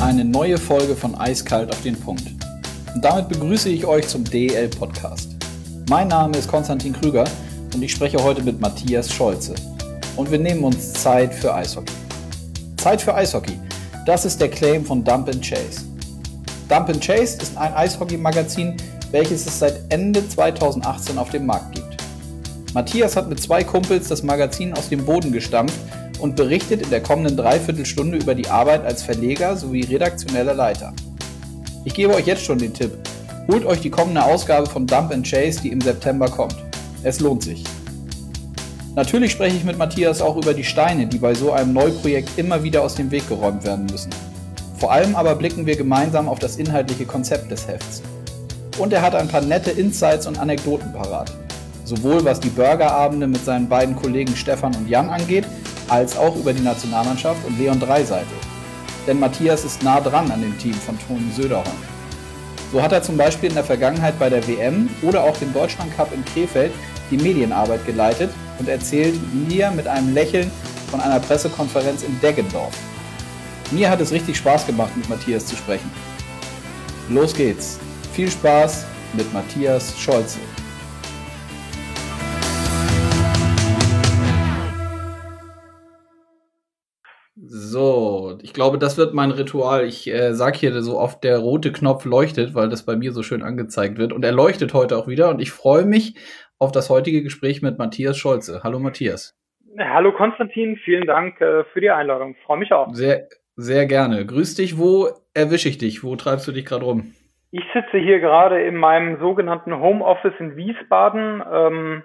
eine neue Folge von Eiskalt auf den Punkt. Und damit begrüße ich euch zum DEL-Podcast. Mein Name ist Konstantin Krüger und ich spreche heute mit Matthias Scholze. Und wir nehmen uns Zeit für Eishockey. Zeit für Eishockey, das ist der Claim von Dump & Chase. Dump & Chase ist ein Eishockey-Magazin, welches es seit Ende 2018 auf dem Markt gibt. Matthias hat mit 2 Kumpels das Magazin aus dem Boden gestampft und berichtet in der kommenden Dreiviertelstunde über die Arbeit als Verleger sowie redaktioneller Leiter. Ich gebe euch jetzt schon den Tipp: holt euch die kommende Ausgabe von Dump & Chase, die im September kommt. Es lohnt sich. Natürlich spreche ich mit Matthias auch über die Steine, die bei so einem Neuprojekt immer wieder aus dem Weg geräumt werden müssen. Vor allem aber blicken wir gemeinsam auf das inhaltliche Konzept des Hefts. Und er hat ein paar nette Insights und Anekdoten parat. Sowohl was die Burgerabende mit seinen beiden Kollegen Stefan und Jan angeht, als auch über die Nationalmannschaft und Leon Draisaitl. Denn Matthias ist nah dran an dem Team von Toni Söderholm. So hat er zum Beispiel in der Vergangenheit bei der WM oder auch dem Deutschlandcup in Krefeld die Medienarbeit geleitet und erzählt mir mit einem Lächeln von einer Pressekonferenz in Deggendorf. Mir hat es richtig Spaß gemacht, mit Matthias zu sprechen. Los geht's. Viel Spaß mit Matthias Scholze. So, ich glaube, das wird mein Ritual. Ich sage hier so oft, der rote Knopf leuchtet, weil das bei mir so schön angezeigt wird. Und er leuchtet heute auch wieder. Und ich freue mich auf das heutige Gespräch mit Matthias Scholze. Hallo Matthias. Hallo Konstantin, vielen Dank für die Einladung. Freue mich auch. Sehr, sehr gerne. Grüß dich. Wo erwische ich dich? Wo treibst du dich gerade rum? Ich sitze hier gerade in meinem sogenannten Homeoffice in Wiesbaden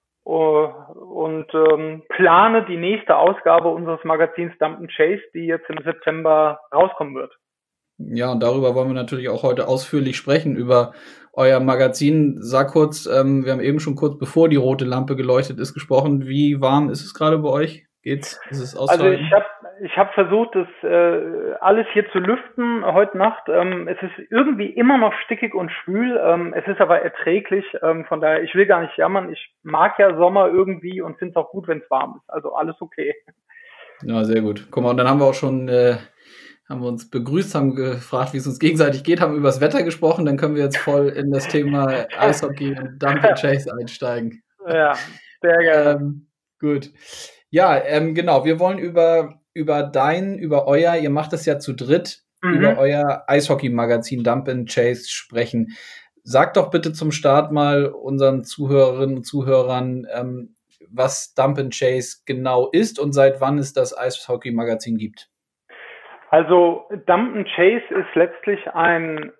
und plane die nächste Ausgabe unseres Magazins Dump & Chase, die jetzt im September rauskommen wird. Ja, und darüber wollen wir natürlich auch heute ausführlich sprechen, über euer Magazin. Sag kurz, wir haben eben schon kurz bevor die rote Lampe geleuchtet ist gesprochen. Wie warm ist es gerade bei euch? Geht's? Ist es ausreichend? Also ich hab versucht, das alles hier zu lüften heute Nacht. Es ist irgendwie immer noch stickig und schwül. Es ist aber erträglich. Von daher, ich will gar nicht jammern. Ich mag ja Sommer irgendwie und finde es auch gut, wenn es warm ist. Also alles okay. Ja, sehr gut. Guck mal, und dann haben wir auch schon haben wir uns begrüßt, haben gefragt, wie es uns gegenseitig geht, haben über das Wetter gesprochen, dann können wir jetzt voll in das Thema Eishockey und Dump & Chase einsteigen. Ja, sehr gerne. Gut. Ja, genau, wir wollen über euer, ihr macht es ja zu dritt, über euer Eishockey-Magazin Dump & Chase sprechen. Sag doch bitte zum Start mal unseren Zuhörerinnen und Zuhörern, was Dump & Chase genau ist und seit wann es das Eishockey-Magazin gibt. Also Dump & Chase ist letztlich ein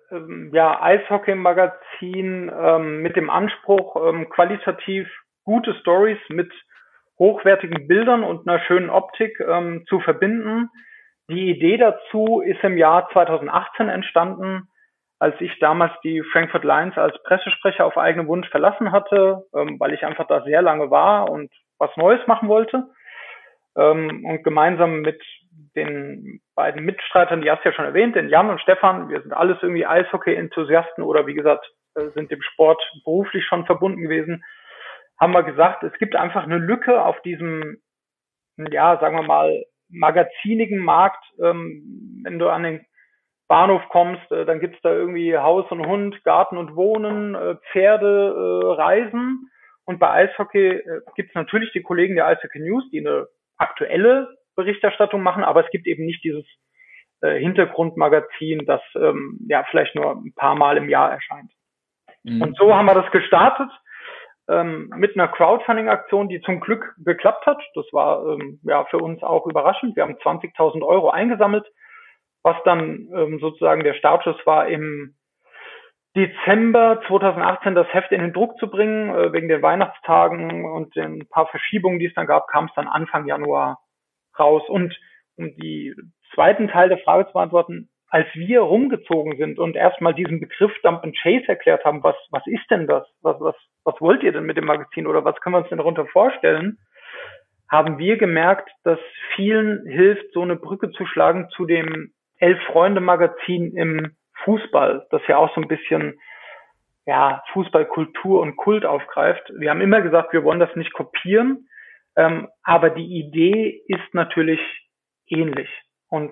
Eishockey-Magazin mit dem Anspruch, qualitativ gute Stories mit hochwertigen Bildern und einer schönen Optik zu verbinden. Die Idee dazu ist im Jahr 2018 entstanden, als ich damals die Frankfurt Lions als Pressesprecher auf eigenen Wunsch verlassen hatte, weil ich einfach da sehr lange war und was Neues machen wollte. Und gemeinsam mit den beiden Mitstreitern, die hast du ja schon erwähnt, den Jan und Stefan, wir sind alles irgendwie Eishockey-Enthusiasten oder wie gesagt, sind dem Sport beruflich schon verbunden gewesen, haben wir gesagt, es gibt einfach eine Lücke auf diesem, ja, sagen wir mal, magazinigen Markt. Wenn du an den Bahnhof kommst, dann gibt's da irgendwie Haus und Hund, Garten und Wohnen, Pferde, Reisen. Und bei Eishockey gibt's natürlich die Kollegen der Eishockey News, die eine aktuelle Berichterstattung machen, aber es gibt eben nicht dieses Hintergrundmagazin, das vielleicht nur ein paar Mal im Jahr erscheint. Und so haben wir das gestartet mit einer Crowdfunding-Aktion, die zum Glück geklappt hat. Das war für uns auch überraschend. Wir haben 20.000 Euro eingesammelt, was dann sozusagen der Startschuss war, im Dezember 2018 das Heft in den Druck zu bringen. Wegen den Weihnachtstagen und den paar Verschiebungen, die es dann gab, kam es dann Anfang Januar raus. Und um die zweiten Teil der Frage zu beantworten, als wir rumgezogen sind und erstmal diesen Begriff Dump & Chase erklärt haben, was ist denn das? Was wollt ihr denn mit dem Magazin oder was können wir uns denn darunter vorstellen? Haben wir gemerkt, dass vielen hilft, so eine Brücke zu schlagen zu dem Elf-Freunde-Magazin im Fußball, das ja auch so ein bisschen Fußballkultur und Kult aufgreift. Wir haben immer gesagt, wir wollen das nicht kopieren, aber die Idee ist natürlich ähnlich. Und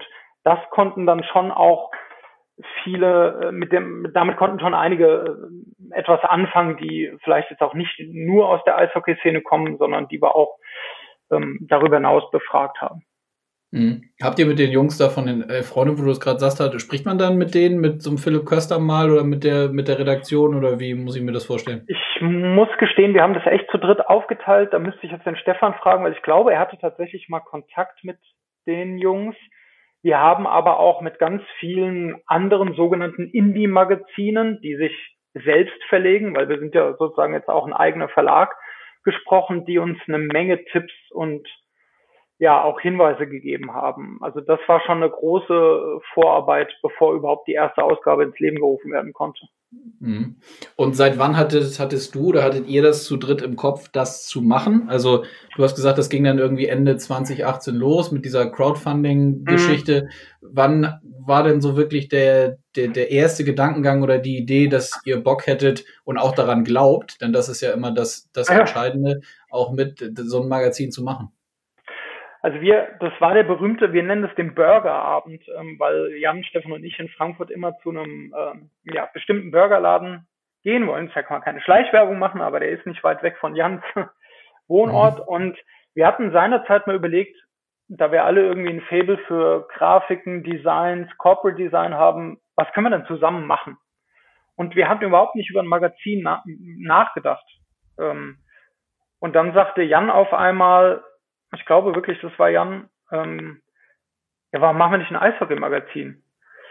das konnten dann schon auch viele, damit konnten schon einige etwas anfangen, die vielleicht jetzt auch nicht nur aus der Eishockey-Szene kommen, sondern die wir auch darüber hinaus befragt haben. Mhm. Habt ihr mit den Jungs da von den Freunden, wo du es gerade sagst, spricht man dann mit denen, mit so einem Philipp Köster mal oder mit der Redaktion oder wie muss ich mir das vorstellen? Ich muss gestehen, wir haben das echt zu dritt aufgeteilt. Da müsste ich jetzt den Stefan fragen, weil ich glaube, er hatte tatsächlich mal Kontakt mit den Jungs. Wir haben aber auch mit ganz vielen anderen sogenannten Indie-Magazinen, die sich selbst verlegen, weil wir sind ja sozusagen jetzt auch ein eigener Verlag, gesprochen, die uns eine Menge Tipps und ja auch Hinweise gegeben haben. Also das war schon eine große Vorarbeit, bevor überhaupt die erste Ausgabe ins Leben gerufen werden konnte. Mhm. Und seit wann hattest du oder hattet ihr das zu dritt im Kopf, das zu machen? Also du hast gesagt, das ging dann irgendwie Ende 2018 los mit dieser Crowdfunding-Geschichte. Wann war denn so wirklich der erste Gedankengang oder die Idee, dass ihr Bock hättet und auch daran glaubt, denn das ist ja immer das Entscheidende, auch mit so einem Magazin zu machen? Also das war der berühmte, wir nennen es den Burgerabend, weil Jan, Stefan und ich in Frankfurt immer zu einem bestimmten Burgerladen gehen wollen. Da kann man keine Schleichwerbung machen, aber der ist nicht weit weg von Jans Wohnort. Und wir hatten seinerzeit mal überlegt, da wir alle irgendwie ein Faible für Grafiken, Designs, Corporate Design haben, was können wir denn zusammen machen? Und wir hatten überhaupt nicht über ein Magazin nachgedacht. Und dann sagte Jan auf einmal, ich glaube wirklich, das war Jan, warum machen wir nicht ein Eishockey-Magazin?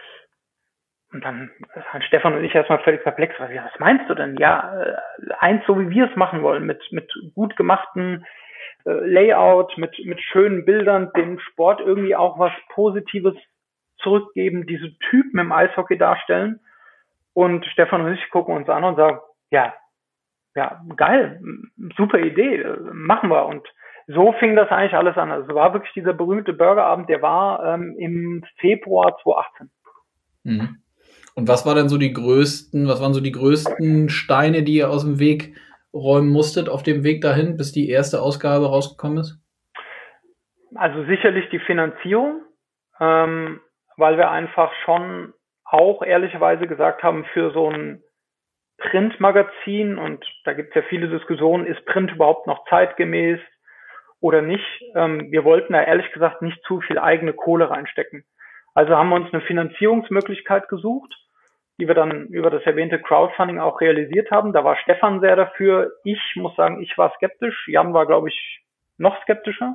Und dann waren Stefan und ich erstmal völlig perplex. Was meinst du denn? Ja, eins, so wie wir es machen wollen, mit gut gemachten Layout, mit schönen Bildern, dem Sport irgendwie auch was Positives zurückgeben, diese Typen im Eishockey darstellen. Und Stefan und ich gucken uns an und sagen, ja, geil, super Idee, machen wir. Und so fing das eigentlich alles an. Also es war wirklich dieser berühmte Burgerabend, der war im Februar 2018. Mhm. Und was waren so die größten Steine, die ihr aus dem Weg räumen musstet auf dem Weg dahin, bis die erste Ausgabe rausgekommen ist? Also sicherlich die Finanzierung, weil wir einfach schon auch ehrlicherweise gesagt haben, für so ein Printmagazin, und da gibt es ja viele Diskussionen, ist Print überhaupt noch zeitgemäß oder nicht? Wir wollten da ehrlich gesagt nicht zu viel eigene Kohle reinstecken. Also haben wir uns eine Finanzierungsmöglichkeit gesucht, die wir dann über das erwähnte Crowdfunding auch realisiert haben. Da war Stefan sehr dafür. Ich muss sagen, ich war skeptisch. Jan war, glaube ich, noch skeptischer.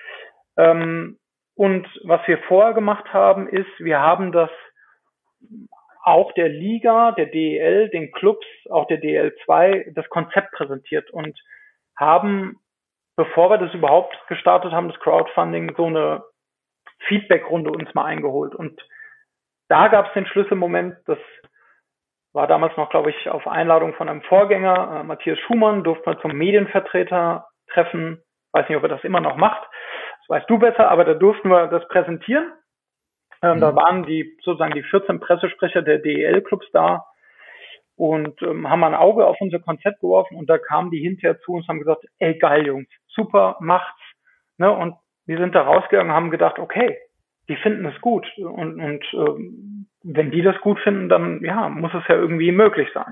Und was wir vorher gemacht haben, ist, wir haben das auch der Liga, der DEL, den Clubs, auch der DEL2, das Konzept präsentiert und haben, bevor wir das überhaupt gestartet haben, das Crowdfunding, so eine Feedback-Runde uns mal eingeholt. Und da gab es den Schlüsselmoment, das war damals noch, glaube ich, auf Einladung von einem Vorgänger, Matthias Schumann, durften wir zum Medienvertreter treffen. Weiß nicht, ob er das immer noch macht. Das weißt du besser, aber da durften wir das präsentieren. Da waren sozusagen die 14 Pressesprecher der DEL-Clubs da und haben ein Auge auf unser Konzept geworfen, und da kamen die hinterher zu uns und haben gesagt, ey, geil, Jungs, super, macht's. Ne? Und wir sind da rausgegangen und haben gedacht, okay, die finden es gut. Und wenn die das gut finden, dann muss es ja irgendwie möglich sein.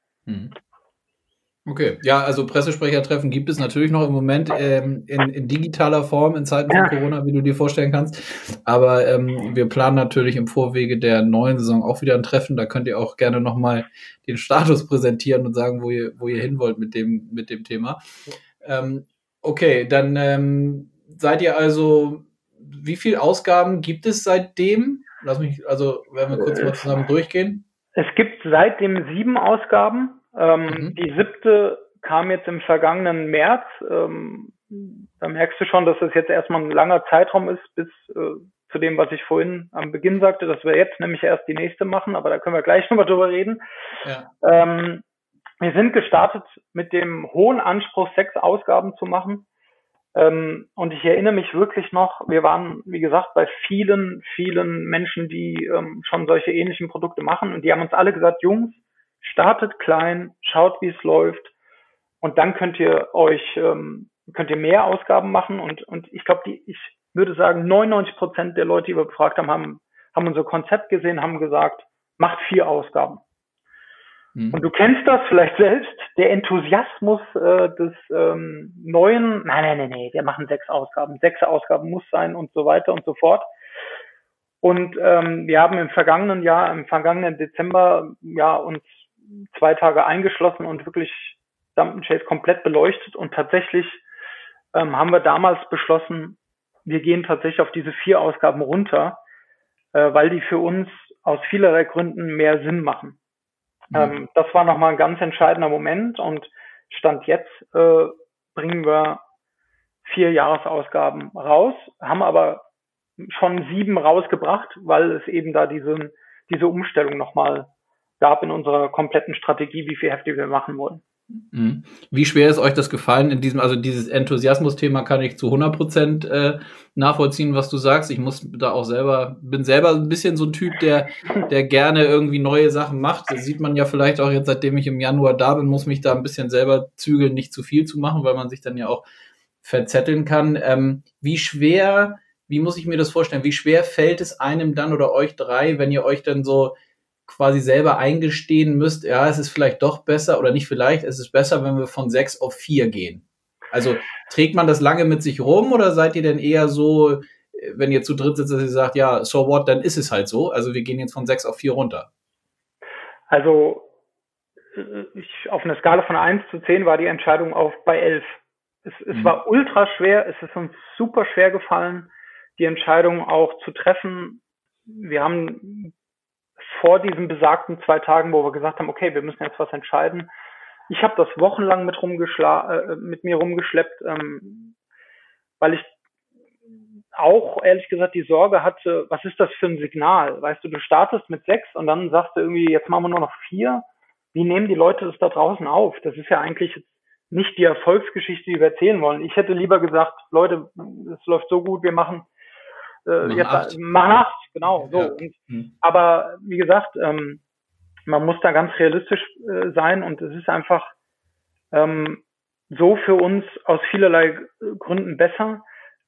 Okay, ja, also Pressesprechertreffen gibt es natürlich noch im Moment in digitaler Form in Zeiten von Corona, wie du dir vorstellen kannst. Aber wir planen natürlich im Vorwege der neuen Saison auch wieder ein Treffen. Da könnt ihr auch gerne nochmal den Status präsentieren und sagen, wo ihr hin wollt mit dem Thema. Okay, dann seid ihr also, wie viele Ausgaben gibt es seitdem? Werden wir kurz mal zusammen durchgehen. Es gibt seitdem 7 Ausgaben. Die 7. kam jetzt im vergangenen März. Da merkst du schon, dass das jetzt erstmal ein langer Zeitraum ist, bis zu dem, was ich vorhin am Beginn sagte, dass wir jetzt nämlich erst die nächste machen, aber da können wir gleich nochmal drüber reden. Ja. Wir sind gestartet mit dem hohen Anspruch, 6 Ausgaben zu machen. Und ich erinnere mich wirklich noch, wir waren, wie gesagt, bei vielen, vielen Menschen, die schon solche ähnlichen Produkte machen, und die haben uns alle gesagt, Jungs, startet klein, schaut, wie es läuft, und dann könnt ihr mehr Ausgaben machen, und ich glaube, ich würde sagen, 99% der Leute, die wir befragt haben, haben haben unser Konzept gesehen, haben gesagt, macht 4 Ausgaben. Und du kennst das vielleicht selbst, der Enthusiasmus des Neuen, nein, wir machen 6 Ausgaben, 6 Ausgaben muss sein und so weiter und so fort. Und wir haben im vergangenen Dezember, uns 2 Tage eingeschlossen und wirklich Dump & Chase komplett beleuchtet. Und tatsächlich haben wir damals beschlossen, wir gehen tatsächlich auf diese 4 Ausgaben runter, weil die für uns aus vielerlei Gründen mehr Sinn machen. Das war nochmal ein ganz entscheidender Moment und Stand jetzt bringen wir 4 Jahresausgaben raus, haben aber schon 7 rausgebracht, weil es eben da diese Umstellung nochmal gab in unserer kompletten Strategie, wie viel Hefte wir machen wollen. Wie schwer ist euch das gefallen in diesem, also dieses Enthusiasmus-Thema kann ich zu 100% nachvollziehen, was du sagst. Ich muss da auch bin selber ein bisschen so ein Typ, der gerne irgendwie neue Sachen macht. Das sieht man ja vielleicht auch jetzt, seitdem ich im Januar da bin, muss mich da ein bisschen selber zügeln, nicht zu viel zu machen, weil man sich dann ja auch verzetteln kann. Wie muss ich mir das vorstellen? Wie schwer fällt es einem dann oder euch 3, wenn ihr euch dann so quasi selber eingestehen müsst, ja, es ist vielleicht doch besser oder nicht vielleicht, es ist besser, wenn wir von 6 auf 4 gehen. Also trägt man das lange mit sich rum oder seid ihr denn eher so, wenn ihr zu dritt sitzt, dass ihr sagt, ja, so what, dann ist es halt so. Also wir gehen jetzt von 6 auf 4 runter. Also auf einer Skala von 1 zu 10 war die Entscheidung bei 11. Es war ultra schwer, es ist uns super schwer gefallen, die Entscheidung auch zu treffen. Wir haben vor diesen besagten 2 Tagen, wo wir gesagt haben, okay, wir müssen jetzt was entscheiden. Ich habe das wochenlang mit mir rumgeschleppt, weil ich auch ehrlich gesagt die Sorge hatte, was ist das für ein Signal? Weißt du startest mit 6 und dann sagst du irgendwie, jetzt machen wir nur noch 4. Wie nehmen die Leute das da draußen auf? Das ist ja eigentlich nicht die Erfolgsgeschichte, die wir erzählen wollen. Ich hätte lieber gesagt, Leute, es läuft so gut, wir machen jetzt 8, genau. So. Ja. Aber wie gesagt, man muss da ganz realistisch sein und es ist einfach so für uns aus vielerlei Gründen besser.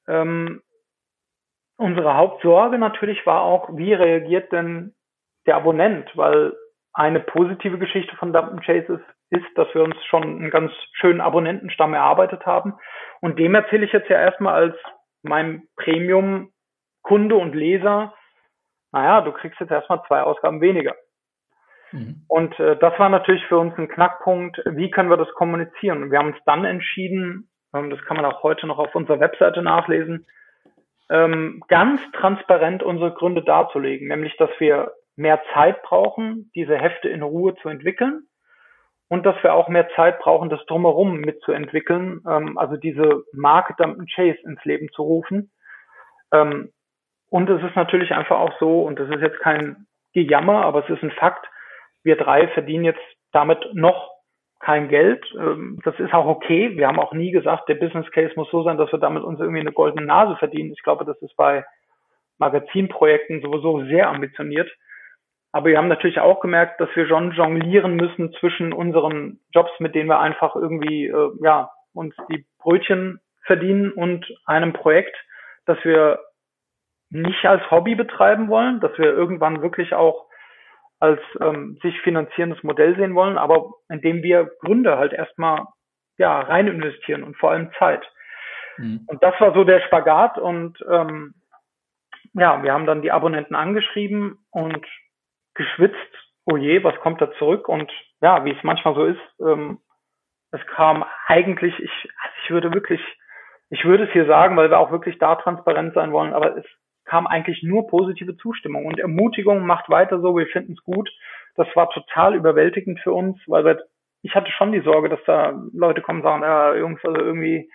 Unsere Hauptsorge natürlich war auch, wie reagiert denn der Abonnent? Weil eine positive Geschichte von Dump & Chase ist, dass wir uns schon einen ganz schönen Abonnentenstamm erarbeitet haben. Und dem erzähle ich jetzt ja erstmal als meinem Premium-Kunde und Leser, naja, du kriegst jetzt erstmal 2 Ausgaben weniger. Und das war natürlich für uns ein Knackpunkt, wie können wir das kommunizieren? Und wir haben uns dann entschieden, das kann man auch heute noch auf unserer Webseite nachlesen, ganz transparent unsere Gründe darzulegen, nämlich, dass wir mehr Zeit brauchen, diese Hefte in Ruhe zu entwickeln und dass wir auch mehr Zeit brauchen, das Drumherum mitzuentwickeln, also diese Marke Dump & Chase ins Leben zu rufen. Und es ist natürlich einfach auch so, und das ist jetzt kein Gejammer, aber es ist ein Fakt, wir 3 verdienen jetzt damit noch kein Geld. Das ist auch okay. Wir haben auch nie gesagt, der Business Case muss so sein, dass wir damit uns irgendwie eine goldene Nase verdienen. Ich glaube, das ist bei Magazinprojekten sowieso sehr ambitioniert. Aber wir haben natürlich auch gemerkt, dass wir schon jonglieren müssen zwischen unseren Jobs, mit denen wir einfach irgendwie uns die Brötchen verdienen und einem Projekt, das wir nicht als Hobby betreiben wollen, dass wir irgendwann wirklich auch als sich finanzierendes Modell sehen wollen, aber indem wir Gründer halt erstmal rein investieren und vor allem Zeit. Und das war so der Spagat und wir haben dann die Abonnenten angeschrieben und geschwitzt, oh je, was kommt da zurück? Und ja, wie es manchmal so ist, es kam eigentlich, ich würde es hier sagen, weil wir auch wirklich da transparent sein wollen, aber es kam eigentlich nur positive Zustimmung und Ermutigung, macht weiter so, wir finden es gut. Das war total überwältigend für uns, weil ich hatte schon die Sorge, dass da Leute kommen und sagen, ja, Jungs, also irgendwie,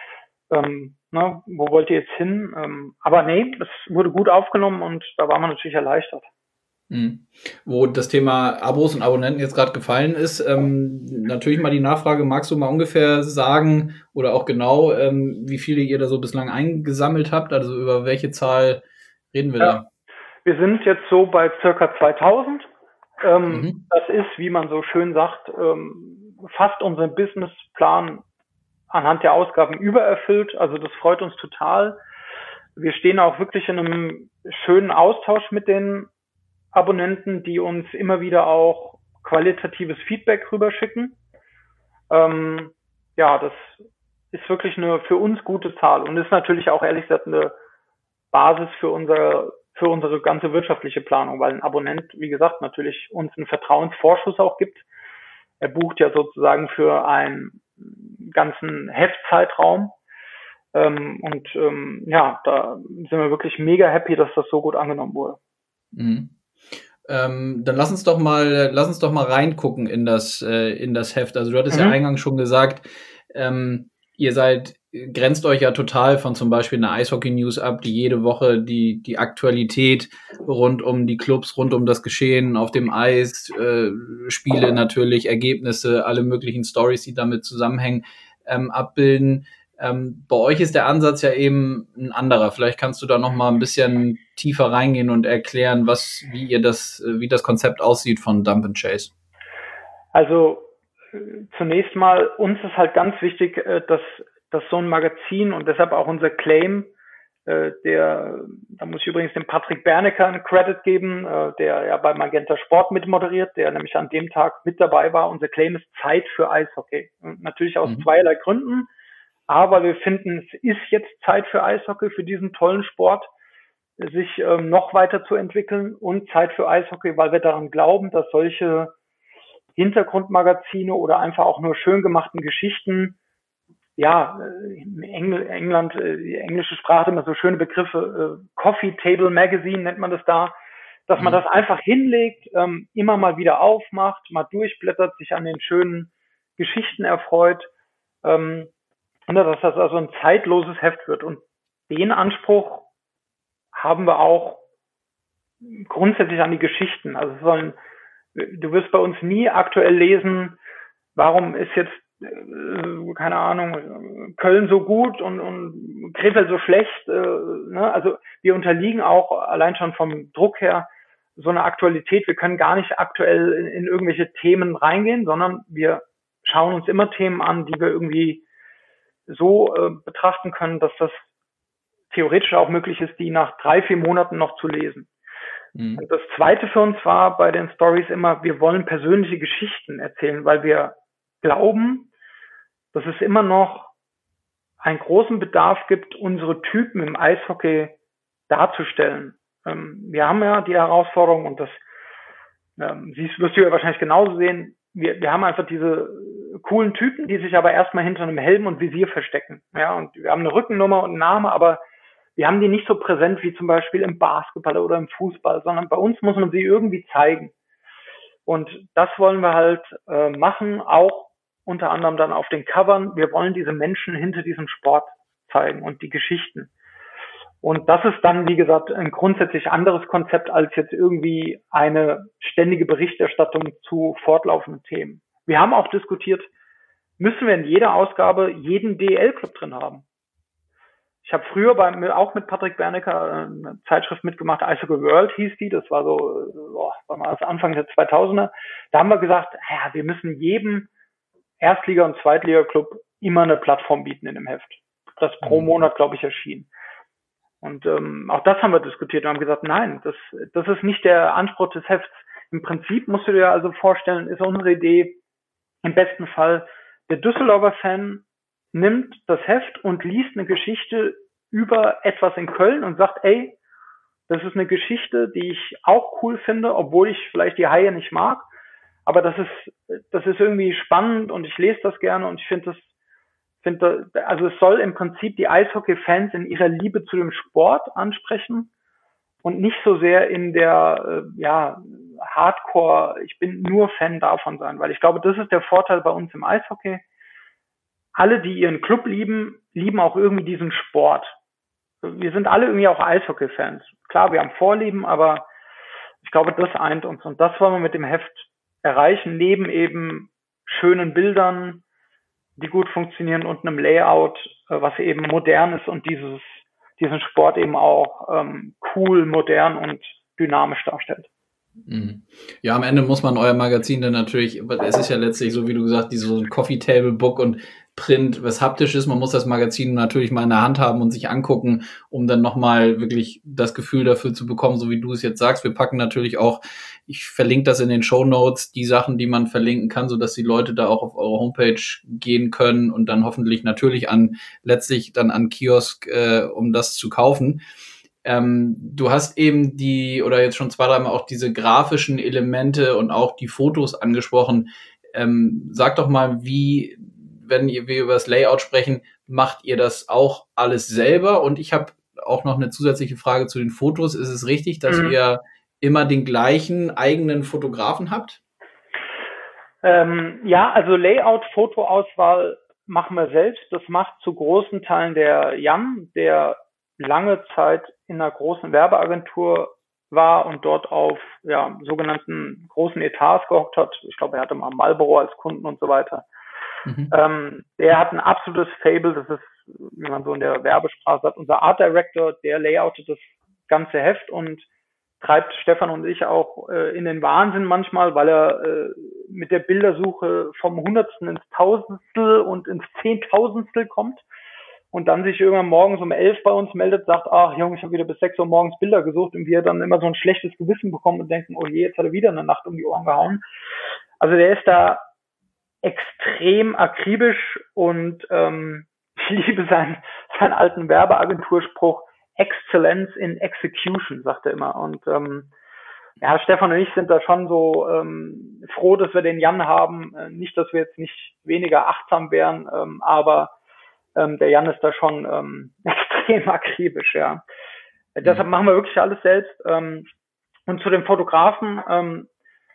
wo wollt ihr jetzt hin? Aber nee, es wurde gut aufgenommen und da war man natürlich erleichtert. Wo das Thema Abos und Abonnenten jetzt gerade gefallen ist, natürlich mal die Nachfrage, magst du mal ungefähr sagen oder auch genau, wie viele ihr da so bislang eingesammelt habt, also über welche Zahl reden wir da? Wir sind jetzt so bei circa 2000. Das ist, wie man so schön sagt, fast unseren Businessplan anhand der Ausgaben übererfüllt, also das freut uns total. wir stehen auch wirklich in einem schönen Austausch mit den Abonnenten, die uns immer wieder auch qualitatives Feedback rüberschicken. Ja, das ist wirklich eine für uns gute Zahl und ist natürlich auch ehrlich gesagt eine Basis für unsere ganze wirtschaftliche Planung, weil ein Abonnent, wie gesagt, natürlich uns einen Vertrauensvorschuss auch gibt. Er bucht ja sozusagen für einen ganzen Heftzeitraum. Ja, da sind wir wirklich mega happy, dass das so gut angenommen wurde. Mhm. Dann lass uns doch mal reingucken in das Heft. Also du hattest ja eingangs schon gesagt, ihr grenzt euch ja total von zum Beispiel einer Eishockey-News ab, die jede Woche die Aktualität rund um die Clubs, rund um das Geschehen auf dem Eis, Spiele natürlich, Ergebnisse, alle möglichen Stories, die damit zusammenhängen, abbilden. Bei euch ist der Ansatz ja eben ein anderer. Vielleicht kannst du da noch mal ein bisschen tiefer reingehen und erklären, wie das Konzept aussieht von Dump and Chase. Also zunächst mal, uns ist halt ganz wichtig, dass so ein Magazin und deshalb auch unser Claim, da muss ich übrigens dem Patrick Bernecker einen Credit geben, der ja bei Magenta Sport mitmoderiert, der nämlich an dem Tag mit dabei war. Unser Claim ist Zeit für Eishockey. Und natürlich aus zweierlei Gründen. Aber wir finden, es ist jetzt Zeit für Eishockey, für diesen tollen Sport, sich noch weiter zu entwickeln und Zeit für Eishockey, weil wir daran glauben, dass solche Hintergrundmagazine oder einfach auch nur schön gemachten Geschichten, ja, in England, die englische Sprache immer so schöne Begriffe, Coffee Table Magazine nennt man das da, dass man das einfach hinlegt, immer mal wieder aufmacht, mal durchblättert, sich an den schönen Geschichten erfreut, dass das also ein zeitloses Heft wird. Und den Anspruch haben wir auch grundsätzlich an die Geschichten. Also du wirst bei uns nie aktuell lesen, warum ist jetzt, keine Ahnung, Köln so gut und Krefeld so schlecht. Ne? Also wir unterliegen auch allein schon vom Druck her so einer Aktualität. Wir können gar nicht aktuell in irgendwelche Themen reingehen, sondern wir schauen uns immer Themen an, die wir irgendwie so betrachten können, dass das theoretisch auch möglich ist, die nach 3-4 Monaten noch zu lesen. Und das Zweite für uns war bei den Stories immer, wir wollen persönliche Geschichten erzählen, weil wir glauben, dass es immer noch einen großen Bedarf gibt, unsere Typen im Eishockey darzustellen. Wir haben ja die Herausforderung, und das wirst du ja wahrscheinlich genauso sehen, wir haben einfach diese coolen Typen, die sich aber erstmal hinter einem Helm und Visier verstecken. Ja, und wir haben eine Rückennummer und einen Namen, aber wir haben die nicht so präsent wie zum Beispiel im Basketball oder im Fußball, sondern bei uns muss man sie irgendwie zeigen. Und das wollen wir halt machen, auch unter anderem dann auf den Covern. Wir wollen diese Menschen hinter diesem Sport zeigen und die Geschichten. Und das ist dann, wie gesagt, ein grundsätzlich anderes Konzept als jetzt irgendwie eine ständige Berichterstattung zu fortlaufenden Themen. Wir haben auch diskutiert, müssen wir in jeder Ausgabe jeden DEL-Club drin haben? Ich habe früher auch mit Patrick Bernecker eine Zeitschrift mitgemacht, Eishockey World hieß die, das war das Anfang der 2000er. Da haben wir gesagt, ja, wir müssen jedem Erstliga- und Zweitliga-Club immer eine Plattform bieten in dem Heft. Das pro Monat, glaube ich, erschien. Und auch das haben wir diskutiert und haben gesagt, nein, das ist nicht der Anspruch des Hefts. Im Prinzip musst du dir also vorstellen, ist unsere Idee, im besten Fall, der Düsseldorfer Fan nimmt das Heft und liest eine Geschichte über etwas in Köln und sagt, ey, das ist eine Geschichte, die ich auch cool finde, obwohl ich vielleicht die Haie nicht mag. Aber das ist irgendwie spannend und ich lese das gerne und ich finde, also es soll im Prinzip die Eishockey-Fans in ihrer Liebe zu dem Sport ansprechen und nicht so sehr in der Hardcore, ich bin nur Fan davon sein, weil ich glaube, das ist der Vorteil bei uns im Eishockey. Alle, die ihren Club lieben, lieben auch irgendwie diesen Sport. Wir sind alle irgendwie auch Eishockey-Fans. Klar, wir haben Vorlieben, aber ich glaube, das eint uns und das wollen wir mit dem Heft erreichen, neben eben schönen Bildern, die gut funktionieren und einem Layout, was eben modern ist und diesen Sport eben auch cool, modern und dynamisch darstellt. Ja, am Ende muss man euer Magazin dann natürlich, es ist ja letztlich so, wie du gesagt, so ein Coffee Table Book und Print, was haptisch ist. Man muss das Magazin natürlich mal in der Hand haben und sich angucken, um dann nochmal wirklich das Gefühl dafür zu bekommen, so wie du es jetzt sagst. Wir packen natürlich auch, ich verlinke das in den Shownotes, die Sachen, die man verlinken kann, sodass die Leute da auch auf eure Homepage gehen können und dann hoffentlich natürlich letztlich dann an Kiosk, um das zu kaufen. Du hast eben oder jetzt schon 2-3 Mal auch diese grafischen Elemente und auch die Fotos angesprochen. Sag doch mal, wenn wir über das Layout sprechen, macht ihr das auch alles selber? Und ich habe auch noch eine zusätzliche Frage zu den Fotos. Ist es richtig, dass ihr immer den gleichen eigenen Fotografen habt? Ja, also Layout, Fotoauswahl machen wir selbst. Das macht zu großen Teilen der Jan, der lange Zeit in einer großen Werbeagentur war und dort auf sogenannten großen Etats gehockt hat. Ich glaube, er hatte mal Marlboro als Kunden und so weiter. Der hat ein absolutes Fable, das ist, wie man so in der Werbesprache sagt, unser Art Director, der layoutet das ganze Heft und treibt Stefan und ich auch in den Wahnsinn manchmal, weil er mit der Bildersuche vom Hundertstel ins Tausendstel und ins Zehntausendstel kommt und dann sich irgendwann morgens um 11 bei uns meldet, sagt, ach Junge, ich habe wieder bis 6 Uhr morgens Bilder gesucht und wir dann immer so ein schlechtes Gewissen bekommen und denken, oh je, jetzt hat er wieder eine Nacht um die Ohren gehauen. Also der ist da extrem akribisch und ich liebe seinen alten Werbeagenturspruch, Excellence in Execution, sagt er immer. Und Stefan und ich sind da schon so froh, dass wir den Jan haben. Nicht, dass wir jetzt nicht weniger achtsam wären, aber der Jan ist da schon extrem akribisch, ja. Deshalb machen wir wirklich alles selbst. Und zu den Fotografen,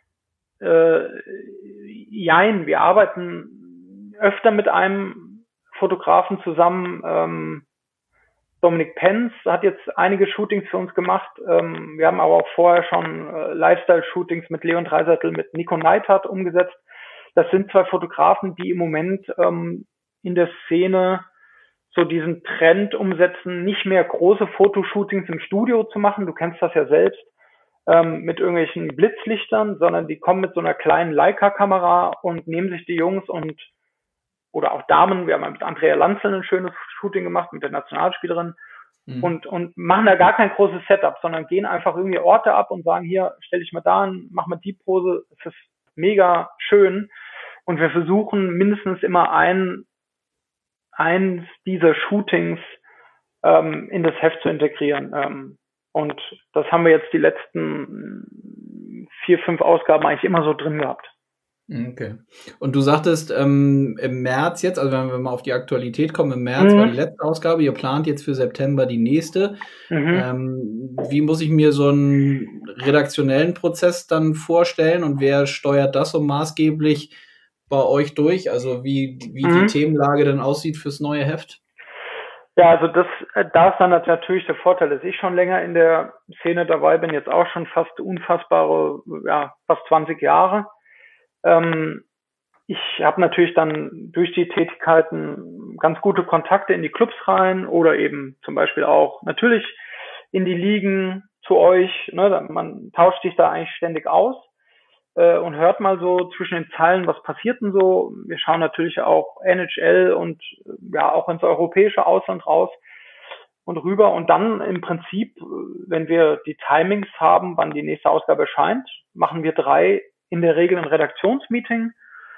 jein, wir arbeiten öfter mit einem Fotografen zusammen. Dominik Penz hat jetzt einige Shootings für uns gemacht. Wir haben aber auch vorher schon Lifestyle-Shootings mit Leon Dreiseitel, mit Nico Neidhardt umgesetzt. Das sind 2 Fotografen, die im Moment in der Szene so diesen Trend umsetzen, nicht mehr große Fotoshootings im Studio zu machen. Du kennst das ja selbst. Mit irgendwelchen Blitzlichtern, sondern die kommen mit so einer kleinen Leica-Kamera und nehmen sich die Jungs oder auch Damen, wir haben mit Andrea Lanzel ein schönes Shooting gemacht, mit der Nationalspielerin, und machen da gar kein großes Setup, sondern gehen einfach irgendwie Orte ab und sagen, hier, stell dich mal da hin, mach mal die Pose, es ist mega schön. Und wir versuchen mindestens immer eins dieser Shootings in das Heft zu integrieren. Und das haben wir jetzt die letzten 4, 5 Ausgaben eigentlich immer so drin gehabt. Okay. Und du sagtest im März jetzt, also wenn wir mal auf die Aktualität kommen, im März war die letzte Ausgabe, ihr plant jetzt für September die nächste. Wie muss ich mir so einen redaktionellen Prozess dann vorstellen und wer steuert das so maßgeblich bei euch durch? Also wie die Themenlage dann aussieht fürs neue Heft? Ja, also da ist dann natürlich der Vorteil, dass ich schon länger in der Szene dabei bin, jetzt auch schon fast 20 Jahre. Ich habe natürlich dann durch die Tätigkeiten ganz gute Kontakte in die Clubs rein oder eben zum Beispiel auch natürlich in die Ligen zu euch. Ne? Man tauscht sich da eigentlich ständig aus und hört mal so zwischen den Zeilen, was passiert denn so. Wir schauen natürlich auch NHL und auch ins europäische Ausland raus und rüber. Und dann im Prinzip, wenn wir die Timings haben, wann die nächste Ausgabe erscheint, machen wir 3 in der Regel ein Redaktionsmeeting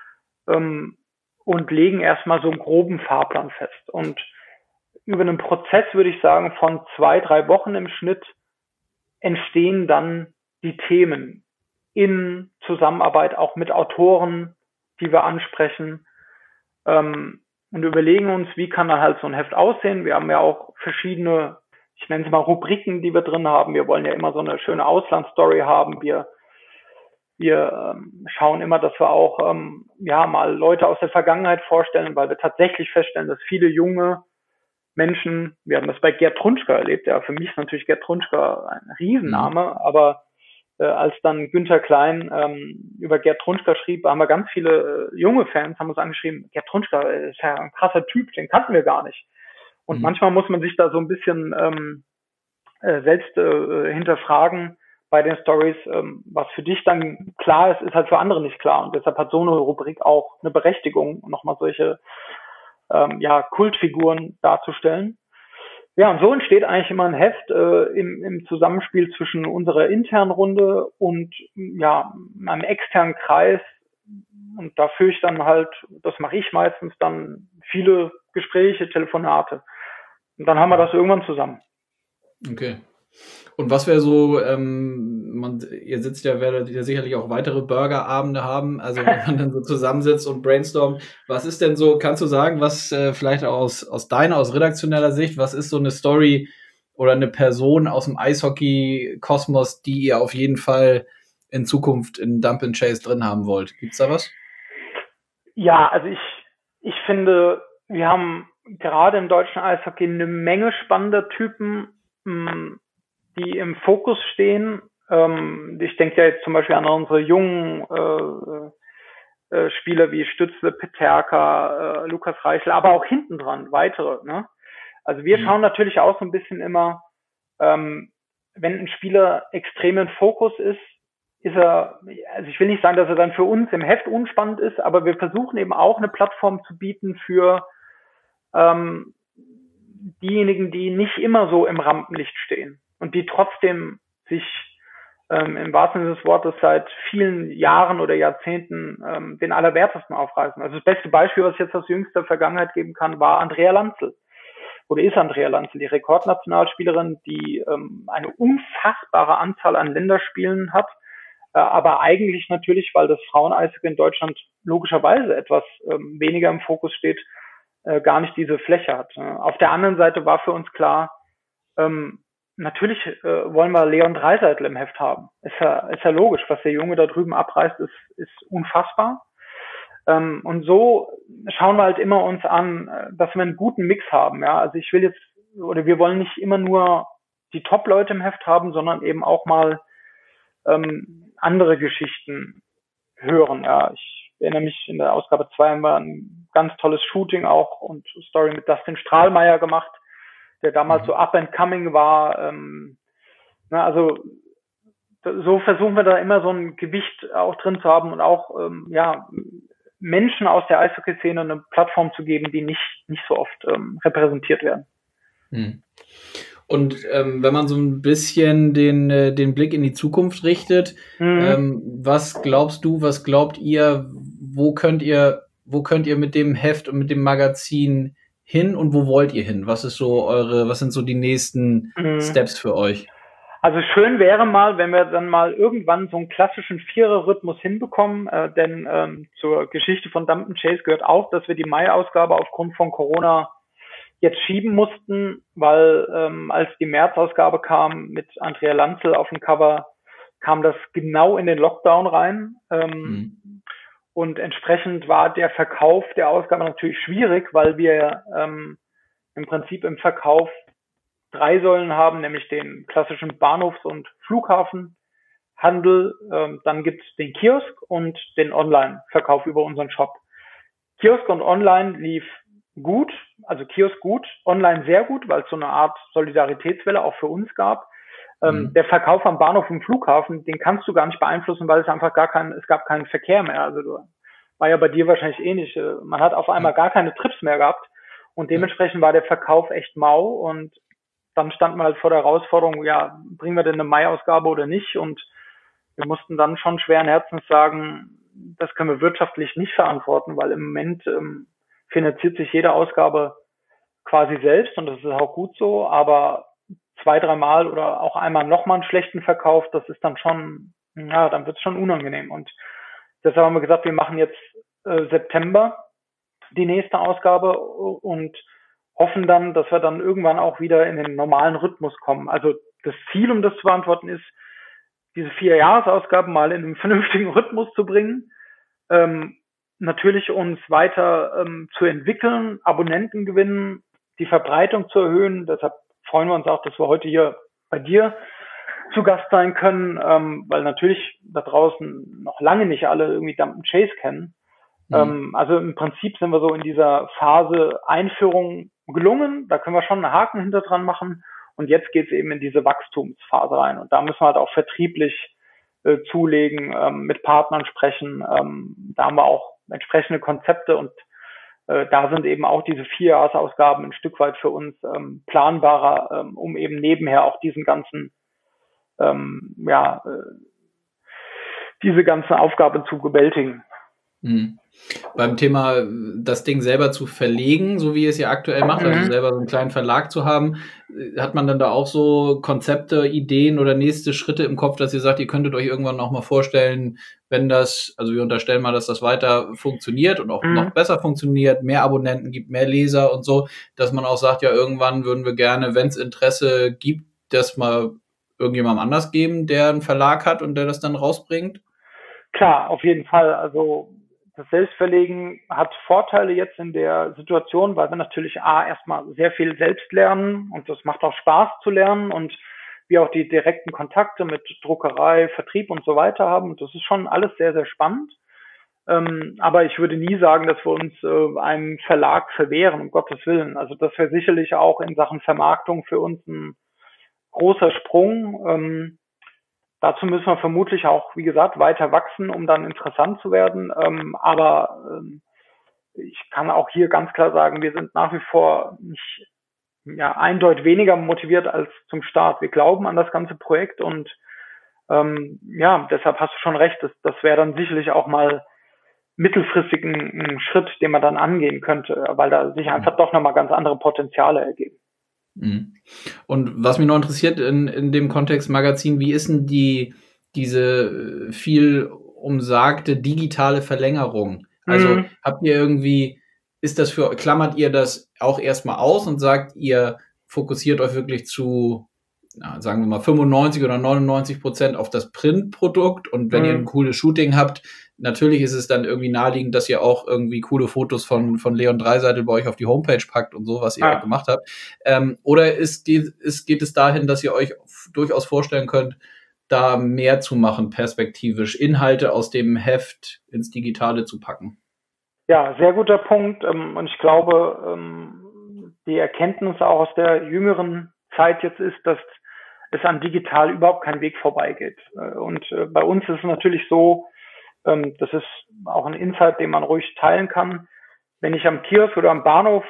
und legen erstmal so einen groben Fahrplan fest. Und über einen Prozess, würde ich sagen, von 2, 3 Wochen im Schnitt entstehen dann die Themen in Zusammenarbeit auch mit Autoren, die wir ansprechen, und überlegen uns, wie kann dann halt so ein Heft aussehen. Wir haben ja auch verschiedene, ich nenne es mal Rubriken, die wir drin haben. Wir wollen ja immer so eine schöne Auslandsstory haben. Wir schauen immer, dass wir auch mal Leute aus der Vergangenheit vorstellen, weil wir tatsächlich feststellen, dass viele junge Menschen, wir haben das bei Gerd Trunschka erlebt, ja, für mich ist natürlich Gerd Trunschka ein Riesenname, aber als dann Günther Klein über Gerd Trunschka schrieb, haben wir ganz viele junge Fans, haben uns angeschrieben, Gerd Trunschka ist ja ein krasser Typ, den kannten wir gar nicht. Und manchmal muss man sich da so ein bisschen selbst hinterfragen bei den Stories, was für dich dann klar ist, ist halt für andere nicht klar. Und deshalb hat so eine Rubrik auch eine Berechtigung, nochmal solche Kultfiguren darzustellen. Ja, und so entsteht eigentlich immer ein Heft im Zusammenspiel zwischen unserer internen Runde und einem externen Kreis. Und da führe ich dann halt, das mache ich meistens dann, viele Gespräche, Telefonate. Und dann haben wir das irgendwann zusammen. Okay. Und was wäre so, ihr werdet ja sicherlich auch weitere Burgerabende haben, also wenn man dann so zusammensitzt und brainstormt, was ist denn so, kannst du sagen, was vielleicht aus redaktioneller Sicht, was ist so eine Story oder eine Person aus dem Eishockey-Kosmos, die ihr auf jeden Fall in Zukunft in Dump and Chase drin haben wollt? Gibt's da was? Ja, also ich finde, wir haben gerade im deutschen Eishockey eine Menge spannender Typen, die im Fokus stehen. Ich denke ja jetzt zum Beispiel an unsere jungen Spieler wie Stützle, Peterka, Lukas Reichel, aber auch hinten dran weitere. Ne? Also wir schauen natürlich auch so ein bisschen immer, wenn ein Spieler extrem im Fokus ist er, also ich will nicht sagen, dass er dann für uns im Heft unspannend ist, aber wir versuchen eben auch eine Plattform zu bieten für diejenigen, die nicht immer so im Rampenlicht stehen und die trotzdem sich im wahrsten Sinne des Wortes seit vielen Jahren oder Jahrzehnten den Allerwertesten aufreißen. Also das beste Beispiel, was ich jetzt aus jüngster Vergangenheit geben kann, war Andrea Lanzel. Oder ist Andrea Lanzel, die Rekordnationalspielerin, die eine unfassbare Anzahl an Länderspielen hat, aber eigentlich natürlich, weil das Frauen-Eishockey in Deutschland logischerweise etwas weniger im Fokus steht, gar nicht diese Fläche hat. Auf der anderen Seite war für uns klar, natürlich wollen wir Leon Draisaitl im Heft haben. Ist ja logisch, was der Junge da drüben abreißt, ist unfassbar. Und so schauen wir halt immer uns an, dass wir einen guten Mix haben. Ja, also wir wollen nicht immer nur die Top-Leute im Heft haben, sondern eben auch mal andere Geschichten hören. Ja, ich erinnere mich, in der Ausgabe 2 haben wir ein ganz tolles Shooting auch und Story mit Dustin Strahlmeier gemacht, der damals so up and coming war. Also so versuchen wir da immer so ein Gewicht auch drin zu haben und auch Menschen aus der Eishockey-Szene eine Plattform zu geben, die nicht so oft repräsentiert werden. Und wenn man so ein bisschen den Blick in die Zukunft richtet, was glaubt ihr, wo könnt ihr mit dem Heft und mit dem Magazin hin und wo wollt ihr hin? Was sind so die nächsten Steps für euch? Also schön wäre mal, wenn wir dann mal irgendwann so einen klassischen Vierer-Rhythmus hinbekommen, denn zur Geschichte von Dump and Chase gehört auch, dass wir die Mai-Ausgabe aufgrund von Corona jetzt schieben mussten, weil als die März-Ausgabe kam mit Andrea Lanzel auf dem Cover, kam das genau in den Lockdown rein. Und entsprechend war der Verkauf der Ausgabe natürlich schwierig, weil wir im Prinzip im Verkauf 3 Säulen haben, nämlich den klassischen Bahnhofs- und Flughafenhandel. Dann gibt es den Kiosk und den Online-Verkauf über unseren Shop. Kiosk und Online lief gut, also Kiosk gut, Online sehr gut, weil es so eine Art Solidaritätswelle auch für uns gab. Der Verkauf am Bahnhof im Flughafen, den kannst du gar nicht beeinflussen, weil es einfach es gab keinen Verkehr mehr. Also war ja bei dir wahrscheinlich ähnlich. Man hat auf einmal gar keine Trips mehr gehabt und dementsprechend war der Verkauf echt mau und dann standen wir halt vor der Herausforderung, ja, bringen wir denn eine Mai-Ausgabe oder nicht? Und wir mussten dann schon schweren Herzens sagen, das können wir wirtschaftlich nicht verantworten, weil im Moment finanziert sich jede Ausgabe quasi selbst und das ist auch gut so, aber 2, 3 Mal oder auch einmal nochmal einen schlechten Verkauf, das ist dann schon, dann wird es schon unangenehm. Und deshalb haben wir gesagt, wir machen jetzt September die nächste Ausgabe und hoffen dann, dass wir dann irgendwann auch wieder in den normalen Rhythmus kommen. Also das Ziel, um das zu beantworten, ist, diese 4 Jahresausgaben mal in einen vernünftigen Rhythmus zu bringen, natürlich uns weiter zu entwickeln, Abonnenten gewinnen, die Verbreitung zu erhöhen. Deshalb freuen wir uns auch, dass wir heute hier bei dir zu Gast sein können, weil natürlich da draußen noch lange nicht alle irgendwie Dump and Chase kennen. Also im Prinzip sind wir so in dieser Phase Einführung gelungen. Da können wir schon einen Haken hinter dran machen. Und jetzt geht es eben in diese Wachstumsphase rein. Und da müssen wir halt auch vertrieblich zulegen, mit Partnern sprechen. Da haben wir auch entsprechende Konzepte und da sind eben auch diese 4-Jahresausgaben ein Stück weit für uns planbarer, um eben nebenher auch diesen ganzen, diese ganze Aufgabe zu bewältigen. Mhm. Beim Thema, das Ding selber zu verlegen, so wie ihr es ja aktuell macht, also selber so einen kleinen Verlag zu haben, hat man dann da auch so Konzepte, Ideen oder nächste Schritte im Kopf, dass ihr sagt, ihr könntet euch irgendwann auch mal vorstellen, wenn das, also wir unterstellen mal, dass das weiter funktioniert und auch noch besser funktioniert, mehr Abonnenten gibt, mehr Leser und so, dass man auch sagt, ja, irgendwann würden wir gerne, wenn es Interesse gibt, das mal irgendjemandem anders geben, der einen Verlag hat und der das dann rausbringt? Klar, auf jeden Fall. Also das Selbstverlegen hat Vorteile jetzt in der Situation, weil wir natürlich erstmal sehr viel selbst lernen und das macht auch Spaß zu lernen und wir auch die direkten Kontakte mit Druckerei, Vertrieb und so weiter haben. Und das ist schon alles sehr, sehr spannend. Aber ich würde nie sagen, dass wir uns einem Verlag verwehren, um Gottes Willen. Also das wäre sicherlich auch in Sachen Vermarktung für uns ein großer Sprung. Dazu müssen wir vermutlich auch, wie gesagt, weiter wachsen, um dann interessant zu werden. Ich kann auch hier ganz klar sagen, wir sind nach wie vor nicht eindeutig weniger motiviert als zum Start. Wir glauben an das ganze Projekt und deshalb hast du schon recht, das wäre dann sicherlich auch mal mittelfristig ein Schritt, den man dann angehen könnte, weil da sich einfach doch nochmal ganz andere Potenziale ergeben. Und was mich noch interessiert in dem Kontext Magazin, wie ist denn diese viel umsagte digitale Verlängerung? Also habt ihr irgendwie, klammert ihr das auch erstmal aus und sagt, ihr fokussiert euch wirklich zu, sagen wir mal 95 oder 99% auf das Printprodukt und wenn ihr ein cooles Shooting habt, natürlich ist es dann irgendwie naheliegend, dass ihr auch irgendwie coole Fotos von Leon Dreiseitel bei euch auf die Homepage packt und so, was ihr auch gemacht habt. Oder geht es dahin, dass ihr euch durchaus vorstellen könnt, da mehr zu machen, perspektivisch, Inhalte aus dem Heft ins Digitale zu packen? Ja, sehr guter Punkt. Und ich glaube, die Erkenntnis auch aus der jüngeren Zeit jetzt ist, dass es an digital überhaupt kein Weg vorbeigeht. Und bei uns ist es natürlich so, das ist auch ein Insight, den man ruhig teilen kann. Wenn ich am Kiosk oder am Bahnhof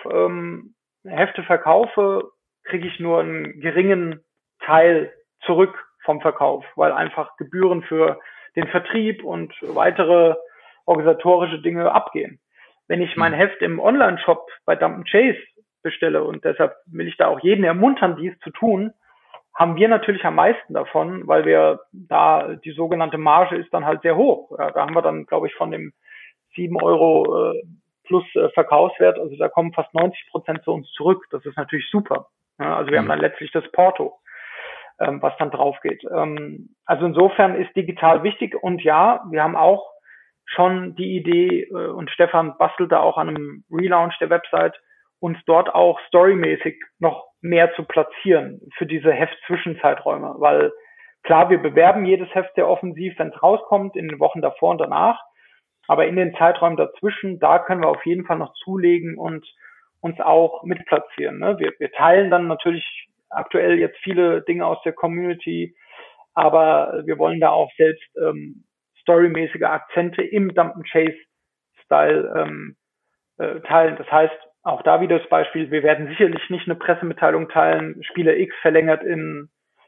Hefte verkaufe, kriege ich nur einen geringen Teil zurück vom Verkauf, weil einfach Gebühren für den Vertrieb und weitere organisatorische Dinge abgehen. Wenn ich mein Heft im Online-Shop bei Dump & Chase bestelle und deshalb will ich da auch jeden ermuntern, dies zu tun, haben wir natürlich am meisten davon, weil wir da, die sogenannte Marge ist dann halt sehr hoch. Ja, da haben wir dann, glaube ich, von dem 7 Euro plus Verkaufswert, also da kommen fast 90% zu uns zurück. Das ist natürlich super. Ja, also wir haben dann letztlich das Porto, was dann drauf geht. Also insofern ist digital wichtig und ja, wir haben auch schon die Idee und Stefan bastelt da auch an einem Relaunch der Website, uns dort auch storymäßig noch mehr zu platzieren für diese Heft-Zwischenzeiträume, weil klar, wir bewerben jedes Heft sehr offensiv, wenn es rauskommt, in den Wochen davor und danach, aber in den Zeiträumen dazwischen, da können wir auf jeden Fall noch zulegen und uns auch mitplatzieren. Ne? Wir teilen dann natürlich aktuell jetzt viele Dinge aus der Community, aber wir wollen da auch selbst storymäßige Akzente im Dump & Chase-Style teilen. Das heißt, auch da wieder das Beispiel, wir werden sicherlich nicht eine Pressemitteilung teilen, Spieler X verlängert in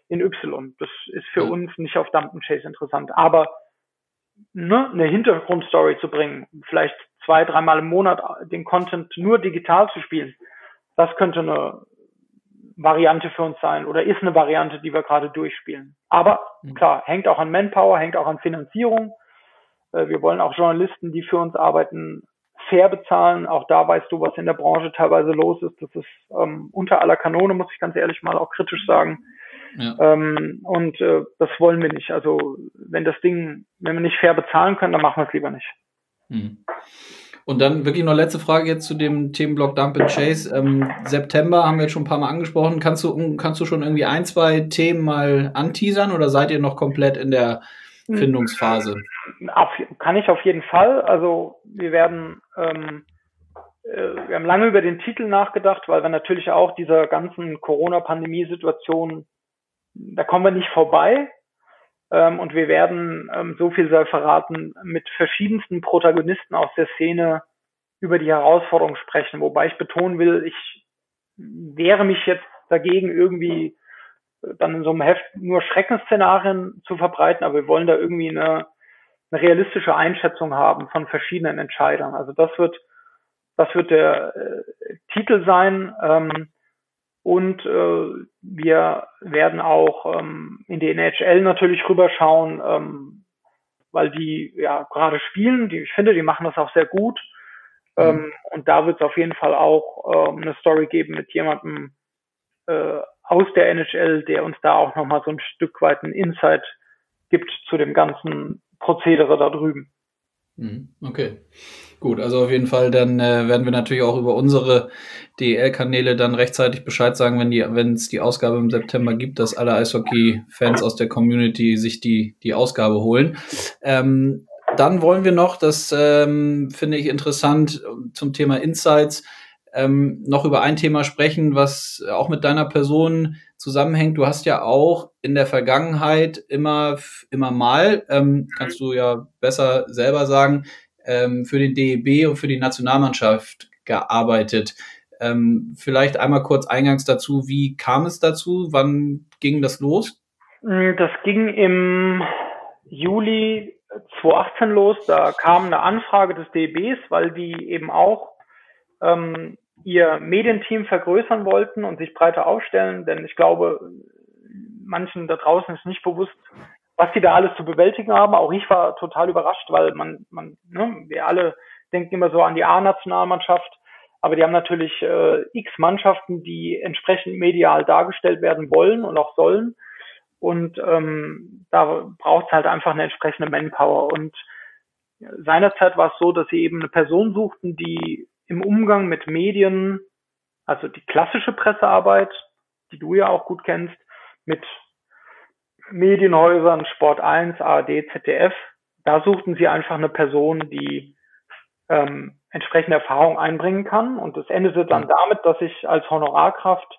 Y. Das ist für uns nicht auf Dump & Chase interessant. Aber eine Hintergrundstory zu bringen, vielleicht 2-3 Mal im Monat den Content nur digital zu spielen, das könnte eine Variante für uns sein oder ist eine Variante, die wir gerade durchspielen. Aber klar, hängt auch an Manpower, hängt auch an Finanzierung. Wir wollen auch Journalisten, die für uns arbeiten, fair bezahlen. Auch da weißt du, was in der Branche teilweise los ist. Das ist unter aller Kanone, muss ich ganz ehrlich mal auch kritisch sagen. Ja. Das wollen wir nicht. Also wenn wir nicht fair bezahlen können, dann machen wir es lieber nicht. Und dann wirklich noch letzte Frage jetzt zu dem Themenblock Dump & Chase. September haben wir jetzt schon ein paar Mal angesprochen. Kannst du schon irgendwie 1-2 Themen mal anteasern oder seid ihr noch komplett in der Findungsphase? Kann ich auf jeden Fall. Also wir haben lange über den Titel nachgedacht, weil wir natürlich auch dieser ganzen Corona-Pandemie-Situation, da kommen wir nicht vorbei. Und wir werden, so viel sei verraten, mit verschiedensten Protagonisten aus der Szene über die Herausforderungen sprechen. Wobei ich betonen will, ich wehre mich jetzt dagegen, irgendwie dann in so einem Heft nur Schreckensszenarien zu verbreiten, aber wir wollen da irgendwie eine realistische Einschätzung haben von verschiedenen Entscheidern. Also das wird der Titel sein. Und wir werden auch in die NHL natürlich rüberschauen, weil die ja gerade spielen. Ich finde, die machen das auch sehr gut. Und da wird es auf jeden Fall auch eine Story geben mit jemandem aus der NHL, der uns da auch nochmal so ein Stück weit einen Insight gibt zu dem ganzen Prozedere da drüben. Okay, gut. Also auf jeden Fall, dann werden wir natürlich auch über unsere DEL-Kanäle dann rechtzeitig Bescheid sagen, wenn es die Ausgabe im September gibt, dass alle Eishockey-Fans aus der Community sich die Ausgabe holen. Dann wollen wir noch, das finde ich interessant, zum Thema Insights, noch über ein Thema sprechen, was auch mit deiner Person zusammenhängt. Du hast ja auch in der Vergangenheit immer mal, kannst du ja besser selber sagen, für den DEB und für die Nationalmannschaft gearbeitet. Vielleicht einmal kurz eingangs dazu, wie kam es dazu? Wann ging das los? Das ging im Juli 2018 los. Da kam eine Anfrage des DEBs, weil die eben auch ihr Medienteam vergrößern wollten und sich breiter aufstellen, denn ich glaube, manchen da draußen ist nicht bewusst, was die da alles zu bewältigen haben. Auch ich war total überrascht, weil wir alle denken immer so an die A-Nationalmannschaft, aber die haben natürlich x Mannschaften, die entsprechend medial dargestellt werden wollen und auch sollen. Und da braucht es halt einfach eine entsprechende Manpower. Und seinerzeit war es so, dass sie eben eine Person suchten, die im Umgang mit Medien, also die klassische Pressearbeit, die du ja auch gut kennst, mit Medienhäusern, Sport 1, ARD, ZDF, da suchten sie einfach eine Person, die entsprechende Erfahrung einbringen kann. Und das endete dann damit, dass ich als Honorarkraft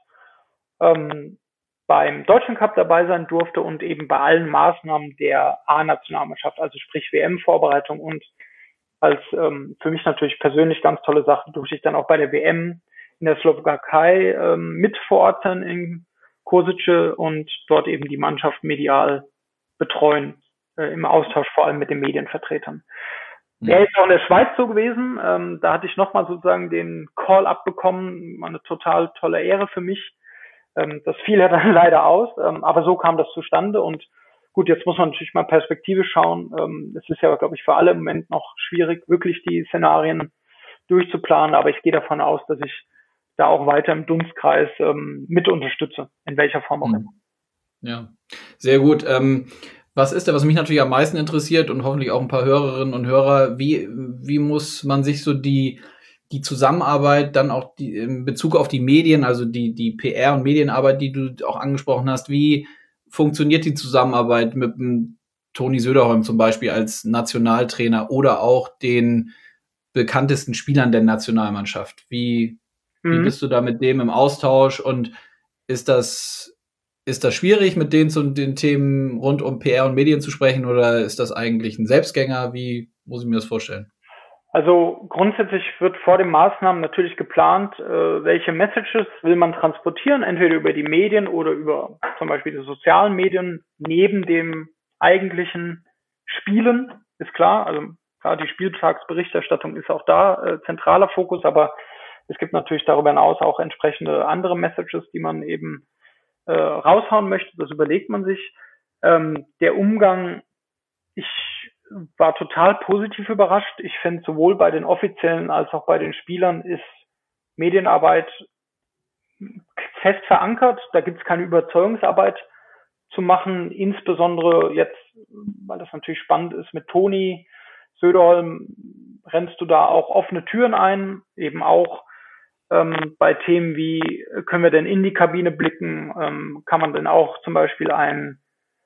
beim Deutschen Cup dabei sein durfte und eben bei allen Maßnahmen der A-Nationalmannschaft, also sprich WM-Vorbereitung und als für mich natürlich persönlich ganz tolle Sache, durfte ich dann auch bei der WM in der Slowakei mit vor Ort sein in Kosice und dort eben die Mannschaft medial betreuen, im Austausch vor allem mit den Medienvertretern. Wäre jetzt auch in der Schweiz so gewesen, da hatte ich nochmal sozusagen den Call abbekommen, eine total tolle Ehre für mich. Das fiel ja dann leider aus, aber so kam das zustande und gut, jetzt muss man natürlich mal Perspektive schauen. Es ist ja, glaube ich, für alle im Moment noch schwierig, wirklich die Szenarien durchzuplanen, aber ich gehe davon aus, dass ich da auch weiter im Dunstkreis mit unterstütze, in welcher Form auch immer. Ja, sehr gut. Was mich natürlich am meisten interessiert und hoffentlich auch ein paar Hörerinnen und Hörer, wie muss man sich so die Zusammenarbeit dann auch in Bezug auf die Medien, also die PR und Medienarbeit, die du auch angesprochen hast, wie funktioniert die Zusammenarbeit mit dem Toni Söderholm zum Beispiel als Nationaltrainer oder auch den bekanntesten Spielern der Nationalmannschaft? Wie bist du da mit dem im Austausch und ist das schwierig, mit denen zu den Themen rund um PR und Medien zu sprechen oder ist das eigentlich ein Selbstgänger? Wie muss ich mir das vorstellen? Also grundsätzlich wird vor den Maßnahmen natürlich geplant, welche Messages will man transportieren, entweder über die Medien oder über zum Beispiel die sozialen Medien neben dem eigentlichen Spielen, ist klar. Also klar, die Spieltagsberichterstattung ist auch da zentraler Fokus, aber es gibt natürlich darüber hinaus auch entsprechende andere Messages, die man eben raushauen möchte. Das überlegt man sich. Der Umgang, ich war total positiv überrascht. Ich finde, sowohl bei den Offiziellen als auch bei den Spielern ist Medienarbeit fest verankert. Da gibt es keine Überzeugungsarbeit zu machen, insbesondere jetzt, weil das natürlich spannend ist, mit Toni Söderholm rennst du da auch offene Türen ein, eben auch bei Themen wie, können wir denn in die Kabine blicken, kann man denn auch zum Beispiel einen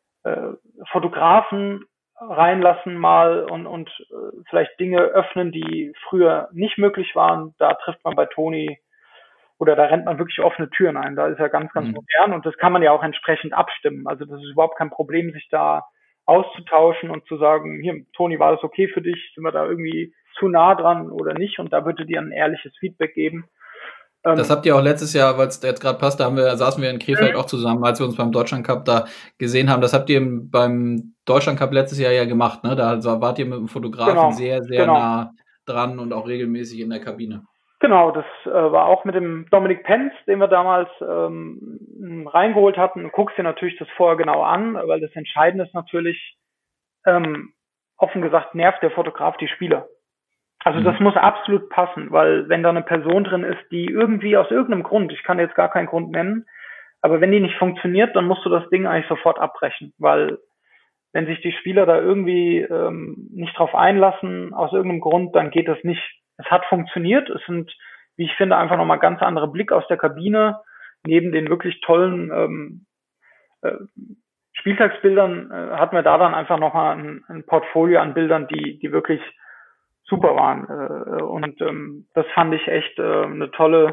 Fotografen reinlassen mal und vielleicht Dinge öffnen, die früher nicht möglich waren. Da trifft man bei Toni oder da rennt man wirklich offene Türen ein. Da ist er ganz, ganz modern und das kann man ja auch entsprechend abstimmen. Also das ist überhaupt kein Problem, sich da auszutauschen und zu sagen, hier, Toni, war das okay für dich? Sind wir da irgendwie zu nah dran oder nicht? Und da würdet ihr ein ehrliches Feedback geben. Das habt ihr auch letztes Jahr, weil es jetzt gerade passt, saßen wir in Krefeld auch zusammen, als wir uns beim Deutschland Cup da gesehen haben. Das habt ihr beim Deutschland Cup letztes Jahr ja gemacht, ne? Da wart ihr mit dem Fotografen sehr, sehr nah dran und auch regelmäßig in der Kabine. Genau, das war auch mit dem Dominik Penz, den wir damals reingeholt hatten. Du guckst dir natürlich das vorher genau an, weil das Entscheidende ist natürlich, offen gesagt, nervt der Fotograf die Spieler. Also das muss absolut passen, weil wenn da eine Person drin ist, die irgendwie aus irgendeinem Grund, ich kann jetzt gar keinen Grund nennen, aber wenn die nicht funktioniert, dann musst du das Ding eigentlich sofort abbrechen, weil wenn sich die Spieler da irgendwie nicht drauf einlassen, aus irgendeinem Grund, dann geht das nicht. Es hat funktioniert, es sind, wie ich finde, einfach nochmal ganz andere Blick aus der Kabine, neben den wirklich tollen Spieltagsbildern hatten wir da dann einfach nochmal ein Portfolio an Bildern, die wirklich super waren. Und das fand ich echt eine tolle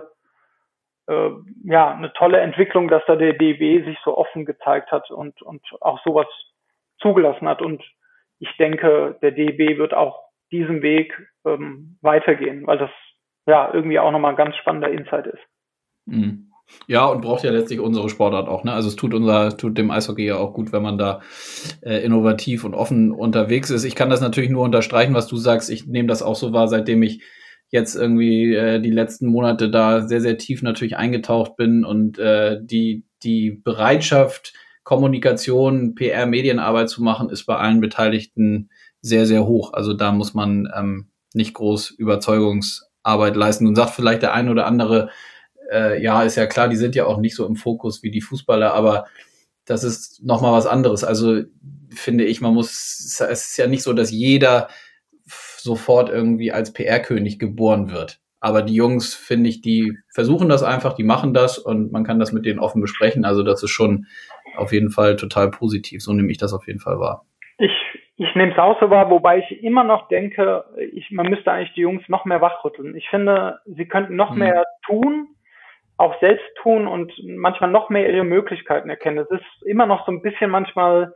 Entwicklung, dass da der DEB sich so offen gezeigt hat und auch sowas zugelassen hat. Und ich denke, der DEB wird auch diesen Weg weitergehen, weil das ja irgendwie auch nochmal ein ganz spannender Insight ist. Mhm. Ja, und braucht ja letztlich unsere Sportart auch, ne? Also es tut dem Eishockey ja auch gut, wenn man da innovativ und offen unterwegs ist. Ich kann das natürlich nur unterstreichen, was du sagst. Ich nehme das auch so wahr, seitdem ich jetzt irgendwie die letzten Monate da sehr, sehr tief natürlich eingetaucht bin und die Bereitschaft, Kommunikation, PR, Medienarbeit zu machen, ist bei allen Beteiligten sehr, sehr hoch. Also da muss man nicht groß Überzeugungsarbeit leisten. Und sagt vielleicht der eine oder andere, ja, ist ja klar, die sind ja auch nicht so im Fokus wie die Fußballer, aber das ist nochmal was anderes. Also finde ich, es ist ja nicht so, dass jeder sofort irgendwie als PR-König geboren wird. Aber die Jungs, finde ich, die versuchen das einfach, die machen das und man kann das mit denen offen besprechen. Also das ist schon auf jeden Fall total positiv. So nehme ich das auf jeden Fall wahr. Ich nehme es auch so wahr, wobei ich immer noch denke, man müsste eigentlich die Jungs noch mehr wachrütteln. Ich finde, sie könnten noch mehr tun, auch selbst tun und manchmal noch mehr ihre Möglichkeiten erkennen. Es ist immer noch so ein bisschen manchmal,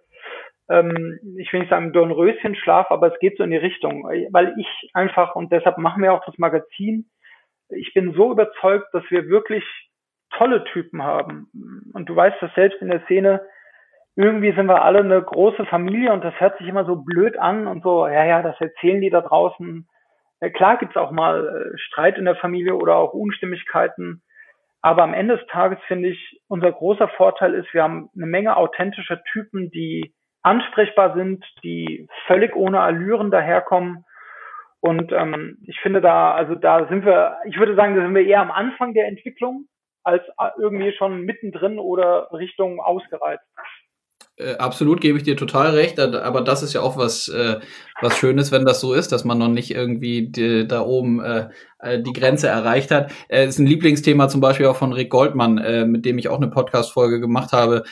ich will nicht sagen Dornröschenschlaf, aber es geht so in die Richtung, weil ich einfach, und deshalb machen wir auch das Magazin, ich bin so überzeugt, dass wir wirklich tolle Typen haben. Und du weißt das selbst in der Szene, irgendwie sind wir alle eine große Familie und das hört sich immer so blöd an und so, ja, das erzählen die da draußen. Klar gibt's auch mal Streit in der Familie oder auch Unstimmigkeiten, aber am Ende des Tages finde ich, unser großer Vorteil ist, wir haben eine Menge authentischer Typen, die ansprechbar sind, die völlig ohne Allüren daherkommen. Und ich finde da sind wir, ich würde sagen, da sind wir eher am Anfang der Entwicklung als irgendwie schon mittendrin oder Richtung ausgereizt. Absolut, gebe ich dir total recht, aber das ist ja auch was Schönes, wenn das so ist, dass man noch nicht irgendwie da oben die Grenze erreicht hat. Ist ein Lieblingsthema zum Beispiel auch von Rick Goldmann, mit dem ich auch eine Podcast-Folge gemacht habe,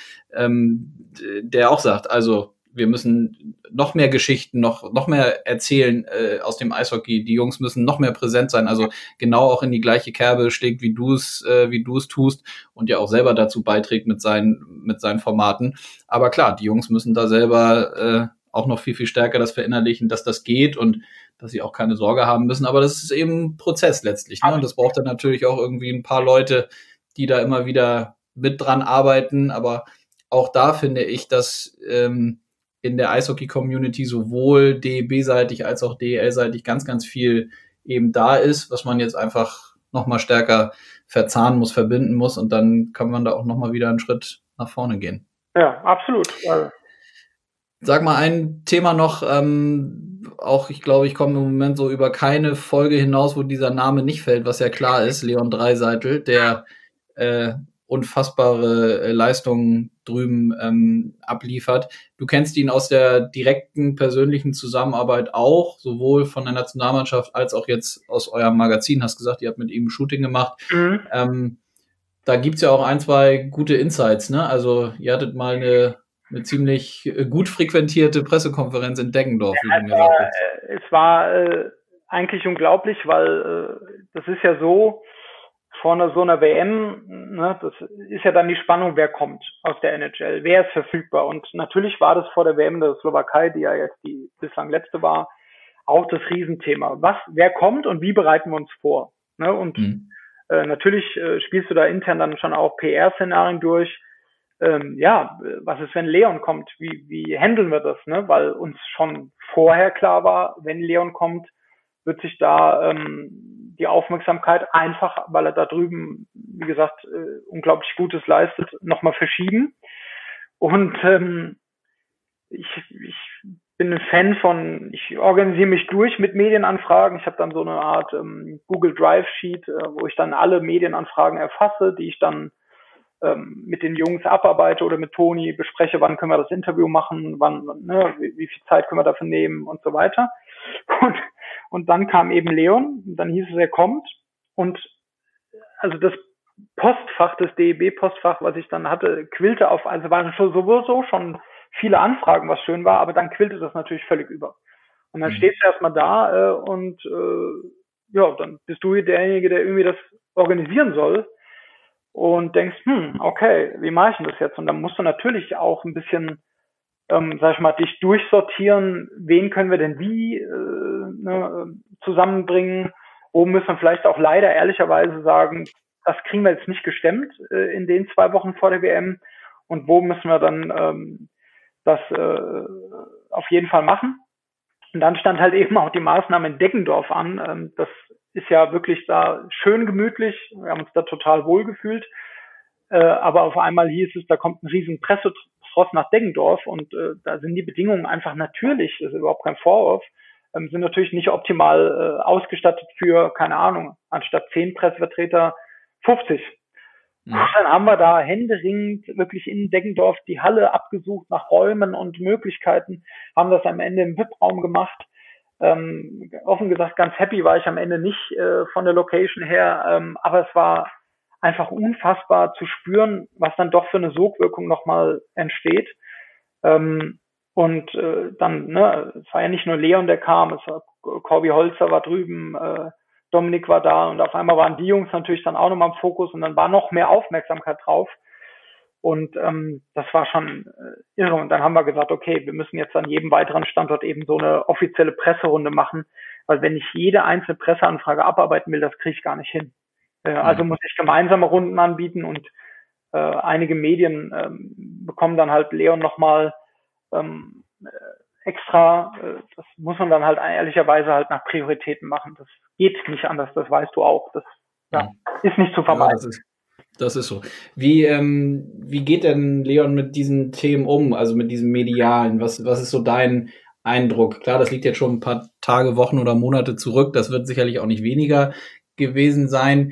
der auch sagt, also wir müssen noch mehr Geschichten, noch mehr erzählen aus dem Eishockey. Die Jungs müssen noch mehr präsent sein, also genau auch in die gleiche Kerbe schlägt, wie du es tust und ja auch selber dazu beiträgt mit seinen Formaten. Aber klar, die Jungs müssen da selber auch noch viel, viel stärker das verinnerlichen, dass das geht und dass sie auch keine Sorge haben müssen. Aber das ist eben ein Prozess letztlich, ne? Und das braucht dann natürlich auch irgendwie ein paar Leute, die da immer wieder mit dran arbeiten. Aber auch da finde ich, dass in der Eishockey-Community sowohl DEB-seitig als auch DEL-seitig ganz, ganz viel eben da ist, was man jetzt einfach noch mal stärker verzahnen muss, verbinden muss und dann kann man da auch noch mal wieder einen Schritt nach vorne gehen. Ja, absolut. Sag mal ein Thema noch, auch ich glaube, ich komme im Moment so über keine Folge hinaus, wo dieser Name nicht fällt, was ja klar ist, Leon Draisaitl, der unfassbare Leistungen drüben abliefert. Du kennst ihn aus der direkten persönlichen Zusammenarbeit auch, sowohl von der Nationalmannschaft als auch jetzt aus eurem Magazin. Hast gesagt, ihr habt mit ihm ein Shooting gemacht. Da gibt's ja auch ein, zwei gute Insights, ne? Also ihr hattet mal eine ziemlich gut frequentierte Pressekonferenz in Deggendorf. Es war eigentlich unglaublich, weil das ist ja so, so einer WM, ne, das ist ja dann die Spannung, wer kommt aus der NHL, wer ist verfügbar. Und natürlich war das vor der WM der Slowakei, die ja jetzt die bislang letzte war, auch das Riesenthema. Wer kommt und wie bereiten wir uns vor? Ne? Und natürlich spielst du da intern dann schon auch PR-Szenarien durch. Was ist, wenn Leon kommt? Wie handeln wir das? Ne? Weil uns schon vorher klar war, wenn Leon kommt, wird sich da die Aufmerksamkeit einfach, weil er da drüben, wie gesagt, unglaublich Gutes leistet, nochmal verschieben. Und ich bin ein Fan ich organisiere mich durch mit Medienanfragen. Ich habe dann so eine Art Google Drive Sheet, wo ich dann alle Medienanfragen erfasse, die ich dann mit den Jungs abarbeite oder mit Toni bespreche, wann können wir das Interview machen, wie viel Zeit können wir dafür nehmen und so weiter. Und dann kam eben Leon, dann hieß es, er kommt. Und also das Postfach, das DEB-Postfach, was ich dann hatte, quillte also waren sowieso schon viele Anfragen, was schön war, aber dann quillte das natürlich völlig über. Und dann stehst du erstmal da dann bist du derjenige, der irgendwie das organisieren soll und denkst, okay, wie mache ich denn das jetzt? Und dann musst du natürlich auch ein bisschen, dich durchsortieren, wen können wir denn wie zusammenbringen, wo müssen wir vielleicht auch leider ehrlicherweise sagen, das kriegen wir jetzt nicht gestemmt in den 2 Wochen vor der WM und wo müssen wir dann das auf jeden Fall machen. Und dann stand halt eben auch die Maßnahme in Deggendorf an. Das ist ja wirklich da schön gemütlich. Wir haben uns da total wohl gefühlt. Aber auf einmal hieß es, da kommt ein riesen Pressetross nach Deggendorf und da sind die Bedingungen einfach natürlich, das ist überhaupt kein Vorwurf, sind natürlich nicht optimal ausgestattet für, keine Ahnung, anstatt 10 Pressevertreter 50. Und dann haben wir da händeringend wirklich in Deggendorf die Halle abgesucht nach Räumen und Möglichkeiten, haben das am Ende im VIP-Raum gemacht. Offen gesagt, ganz happy war ich am Ende nicht von der Location her, aber es war einfach unfassbar zu spüren, was dann doch für eine Sogwirkung nochmal entsteht. Dann, es war ja nicht nur Leon, der kam, es war Corby Holzer war drüben, Dominik war da und auf einmal waren die Jungs natürlich dann auch nochmal im Fokus und dann war noch mehr Aufmerksamkeit drauf. Und das war schon irre. Und dann haben wir gesagt, okay, wir müssen jetzt an jedem weiteren Standort eben so eine offizielle Presserunde machen, weil wenn ich jede einzelne Presseanfrage abarbeiten will, das kriege ich gar nicht hin. Also muss ich gemeinsame Runden anbieten und einige Medien bekommen dann halt Leon nochmal extra. Das muss man dann halt ehrlicherweise halt nach Prioritäten machen. Das geht nicht anders, das weißt du auch. Das ist nicht zu vermeiden. Ja, das ist so. Wie geht denn Leon mit diesen Themen um, also mit diesem Medialen? Was ist so dein Eindruck? Klar, das liegt jetzt schon ein paar Tage, Wochen oder Monate zurück. Das wird sicherlich auch nicht weniger gewesen sein.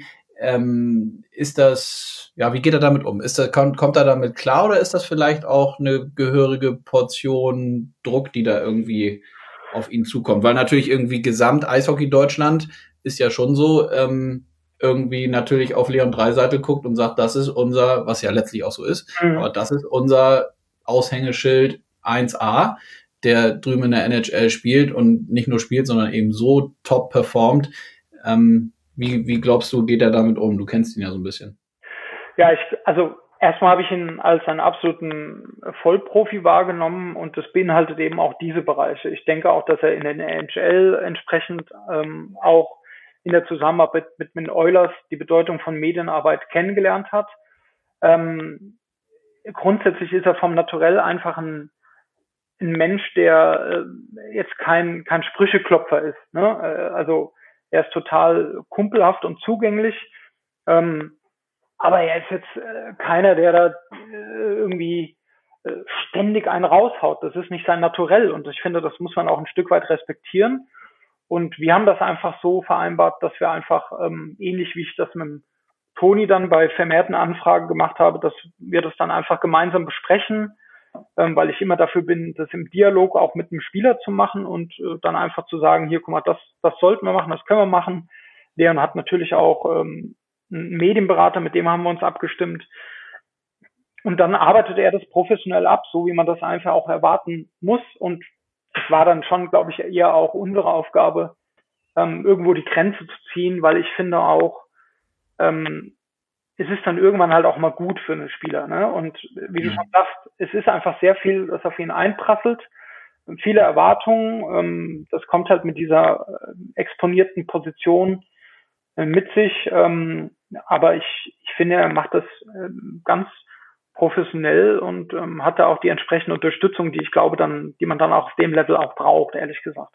Wie geht er damit um? Kommt er damit klar oder ist das vielleicht auch eine gehörige Portion Druck, die da irgendwie auf ihn zukommt? Weil natürlich irgendwie Gesamt-Eishockey Deutschland ist ja schon so, irgendwie natürlich auf Leon Draisaitl guckt und sagt, das ist unser, was ja letztlich auch so ist, aber das ist unser Aushängeschild 1A, der drüben in der NHL spielt und nicht nur spielt, sondern eben so top performt. Wie glaubst du, geht er damit um? Du kennst ihn ja so ein bisschen. Ja, erstmal habe ich ihn als einen absoluten Vollprofi wahrgenommen und das beinhaltet eben auch diese Bereiche. Ich denke auch, dass er in der NHL entsprechend auch in der Zusammenarbeit mit den Oilers die Bedeutung von Medienarbeit kennengelernt hat. Grundsätzlich ist er vom Naturell einfach ein Mensch, der jetzt kein Sprücheklopfer ist. Ne? Also er ist total kumpelhaft und zugänglich. Aber er ist jetzt keiner, der da irgendwie ständig einen raushaut. Das ist nicht sein Naturell. Und ich finde, das muss man auch ein Stück weit respektieren. Und wir haben das einfach so vereinbart, dass wir einfach, ähnlich wie ich das mit dem Toni dann bei vermehrten Anfragen gemacht habe, dass wir das dann einfach gemeinsam besprechen, weil ich immer dafür bin, das im Dialog auch mit dem Spieler zu machen und dann einfach zu sagen, hier, guck mal, das sollten wir machen, das können wir machen. Leon hat natürlich auch einen Medienberater, mit dem haben wir uns abgestimmt. Und dann arbeitet er das professionell ab, so wie man das einfach auch erwarten muss. Und es war dann schon, glaube ich, eher auch unsere Aufgabe, irgendwo die Grenze zu ziehen, weil ich finde auch, es ist dann irgendwann halt auch mal gut für einen Spieler. Ne? Und wie du schon sagst, es ist einfach sehr viel, das auf ihn einprasselt. Viele Erwartungen. Das kommt halt mit dieser exponierten Position mit sich. Aber ich finde, er macht das ganz professionell und hat da auch die entsprechende Unterstützung, die ich glaube die man dann auch auf dem Level auch braucht, ehrlich gesagt.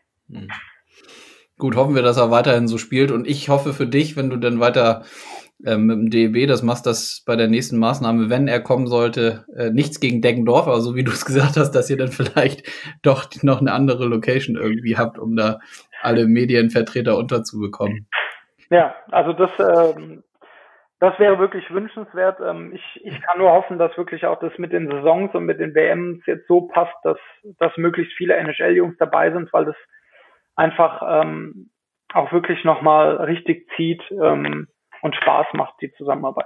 Gut, hoffen wir, dass er weiterhin so spielt. Und ich hoffe für dich, wenn du dann weiter mit dem DEB das machst, dass bei der nächsten Maßnahme, wenn er kommen sollte, nichts gegen Deggendorf, aber so wie du es gesagt hast, dass ihr dann vielleicht doch noch eine andere Location irgendwie habt, um da alle Medienvertreter unterzubekommen. Ja, also das wäre wirklich wünschenswert. Ich kann nur hoffen, dass wirklich auch das mit den Saisons und mit den WMs jetzt so passt, dass möglichst viele NHL-Jungs dabei sind, weil das einfach auch wirklich nochmal richtig zieht und Spaß macht, die Zusammenarbeit.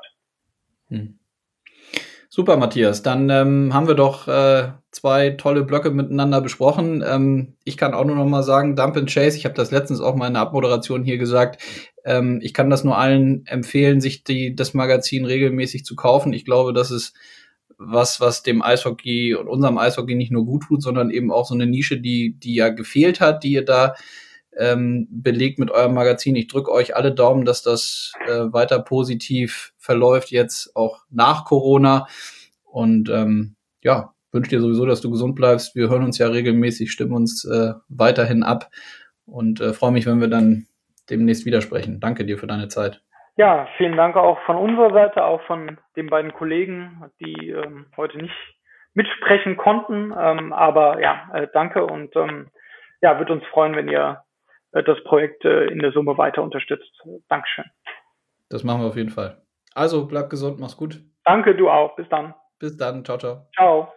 Super, Matthias. Dann haben wir doch 2 tolle Blöcke miteinander besprochen. Ich kann auch nur noch mal sagen, Dump and Chase, ich habe das letztens auch mal in der Abmoderation hier gesagt, ich kann das nur allen empfehlen, sich das Magazin regelmäßig zu kaufen. Ich glaube, das ist was dem Eishockey und unserem Eishockey nicht nur gut tut, sondern eben auch so eine Nische, die ja gefehlt hat, die ihr da belegt mit eurem Magazin. Ich drücke euch alle Daumen, dass das weiter positiv verläuft, jetzt auch nach Corona. Und wünsche dir sowieso, dass du gesund bleibst. Wir hören uns ja regelmäßig, stimmen uns weiterhin ab und freue mich, wenn wir dann demnächst wieder sprechen. Danke dir für deine Zeit. Ja, vielen Dank auch von unserer Seite, auch von den beiden Kollegen, die heute nicht mitsprechen konnten. Aber danke und würde uns freuen, wenn ihr das Projekt in der Summe weiter unterstützt. Dankeschön. Das machen wir auf jeden Fall. Also, bleib gesund, mach's gut. Danke, du auch. Bis dann. Bis dann. Ciao, ciao. Ciao.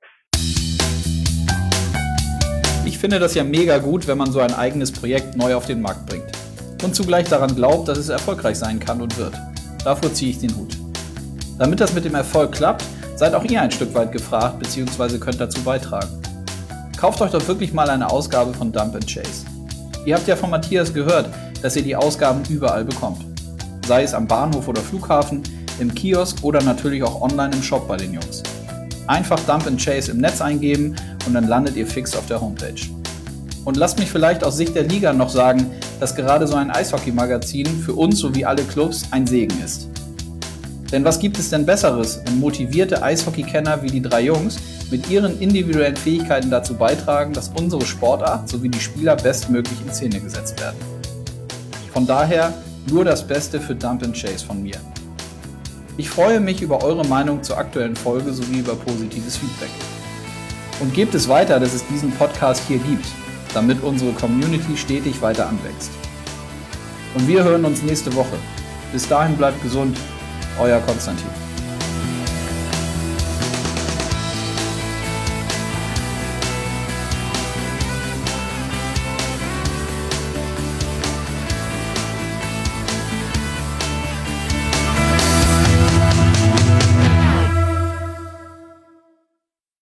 Ich finde das ja mega gut, wenn man so ein eigenes Projekt neu auf den Markt bringt. Und zugleich daran glaubt, dass es erfolgreich sein kann und wird. Davor ziehe ich den Hut. Damit das mit dem Erfolg klappt, seid auch ihr ein Stück weit gefragt bzw. könnt dazu beitragen. Kauft euch doch wirklich mal eine Ausgabe von Dump and Chase. Ihr habt ja von Matthias gehört, dass ihr die Ausgaben überall bekommt. Sei es am Bahnhof oder Flughafen, im Kiosk oder natürlich auch online im Shop bei den Jungs. Einfach Dump and Chase im Netz eingeben und dann landet ihr fix auf der Homepage. Und lasst mich vielleicht aus Sicht der Liga noch sagen, dass gerade so ein Eishockey-Magazin für uns sowie alle Clubs ein Segen ist. Denn was gibt es denn Besseres, wenn motivierte Eishockey-Kenner wie die 3 Jungs mit ihren individuellen Fähigkeiten dazu beitragen, dass unsere Sportart sowie die Spieler bestmöglich in Szene gesetzt werden. Von daher nur das Beste für Dump and Chase von mir. Ich freue mich über eure Meinung zur aktuellen Folge sowie über positives Feedback. Und gebt es weiter, dass es diesen Podcast hier gibt, damit unsere Community stetig weiter anwächst. Und wir hören uns nächste Woche. Bis dahin bleibt gesund, euer Konstantin.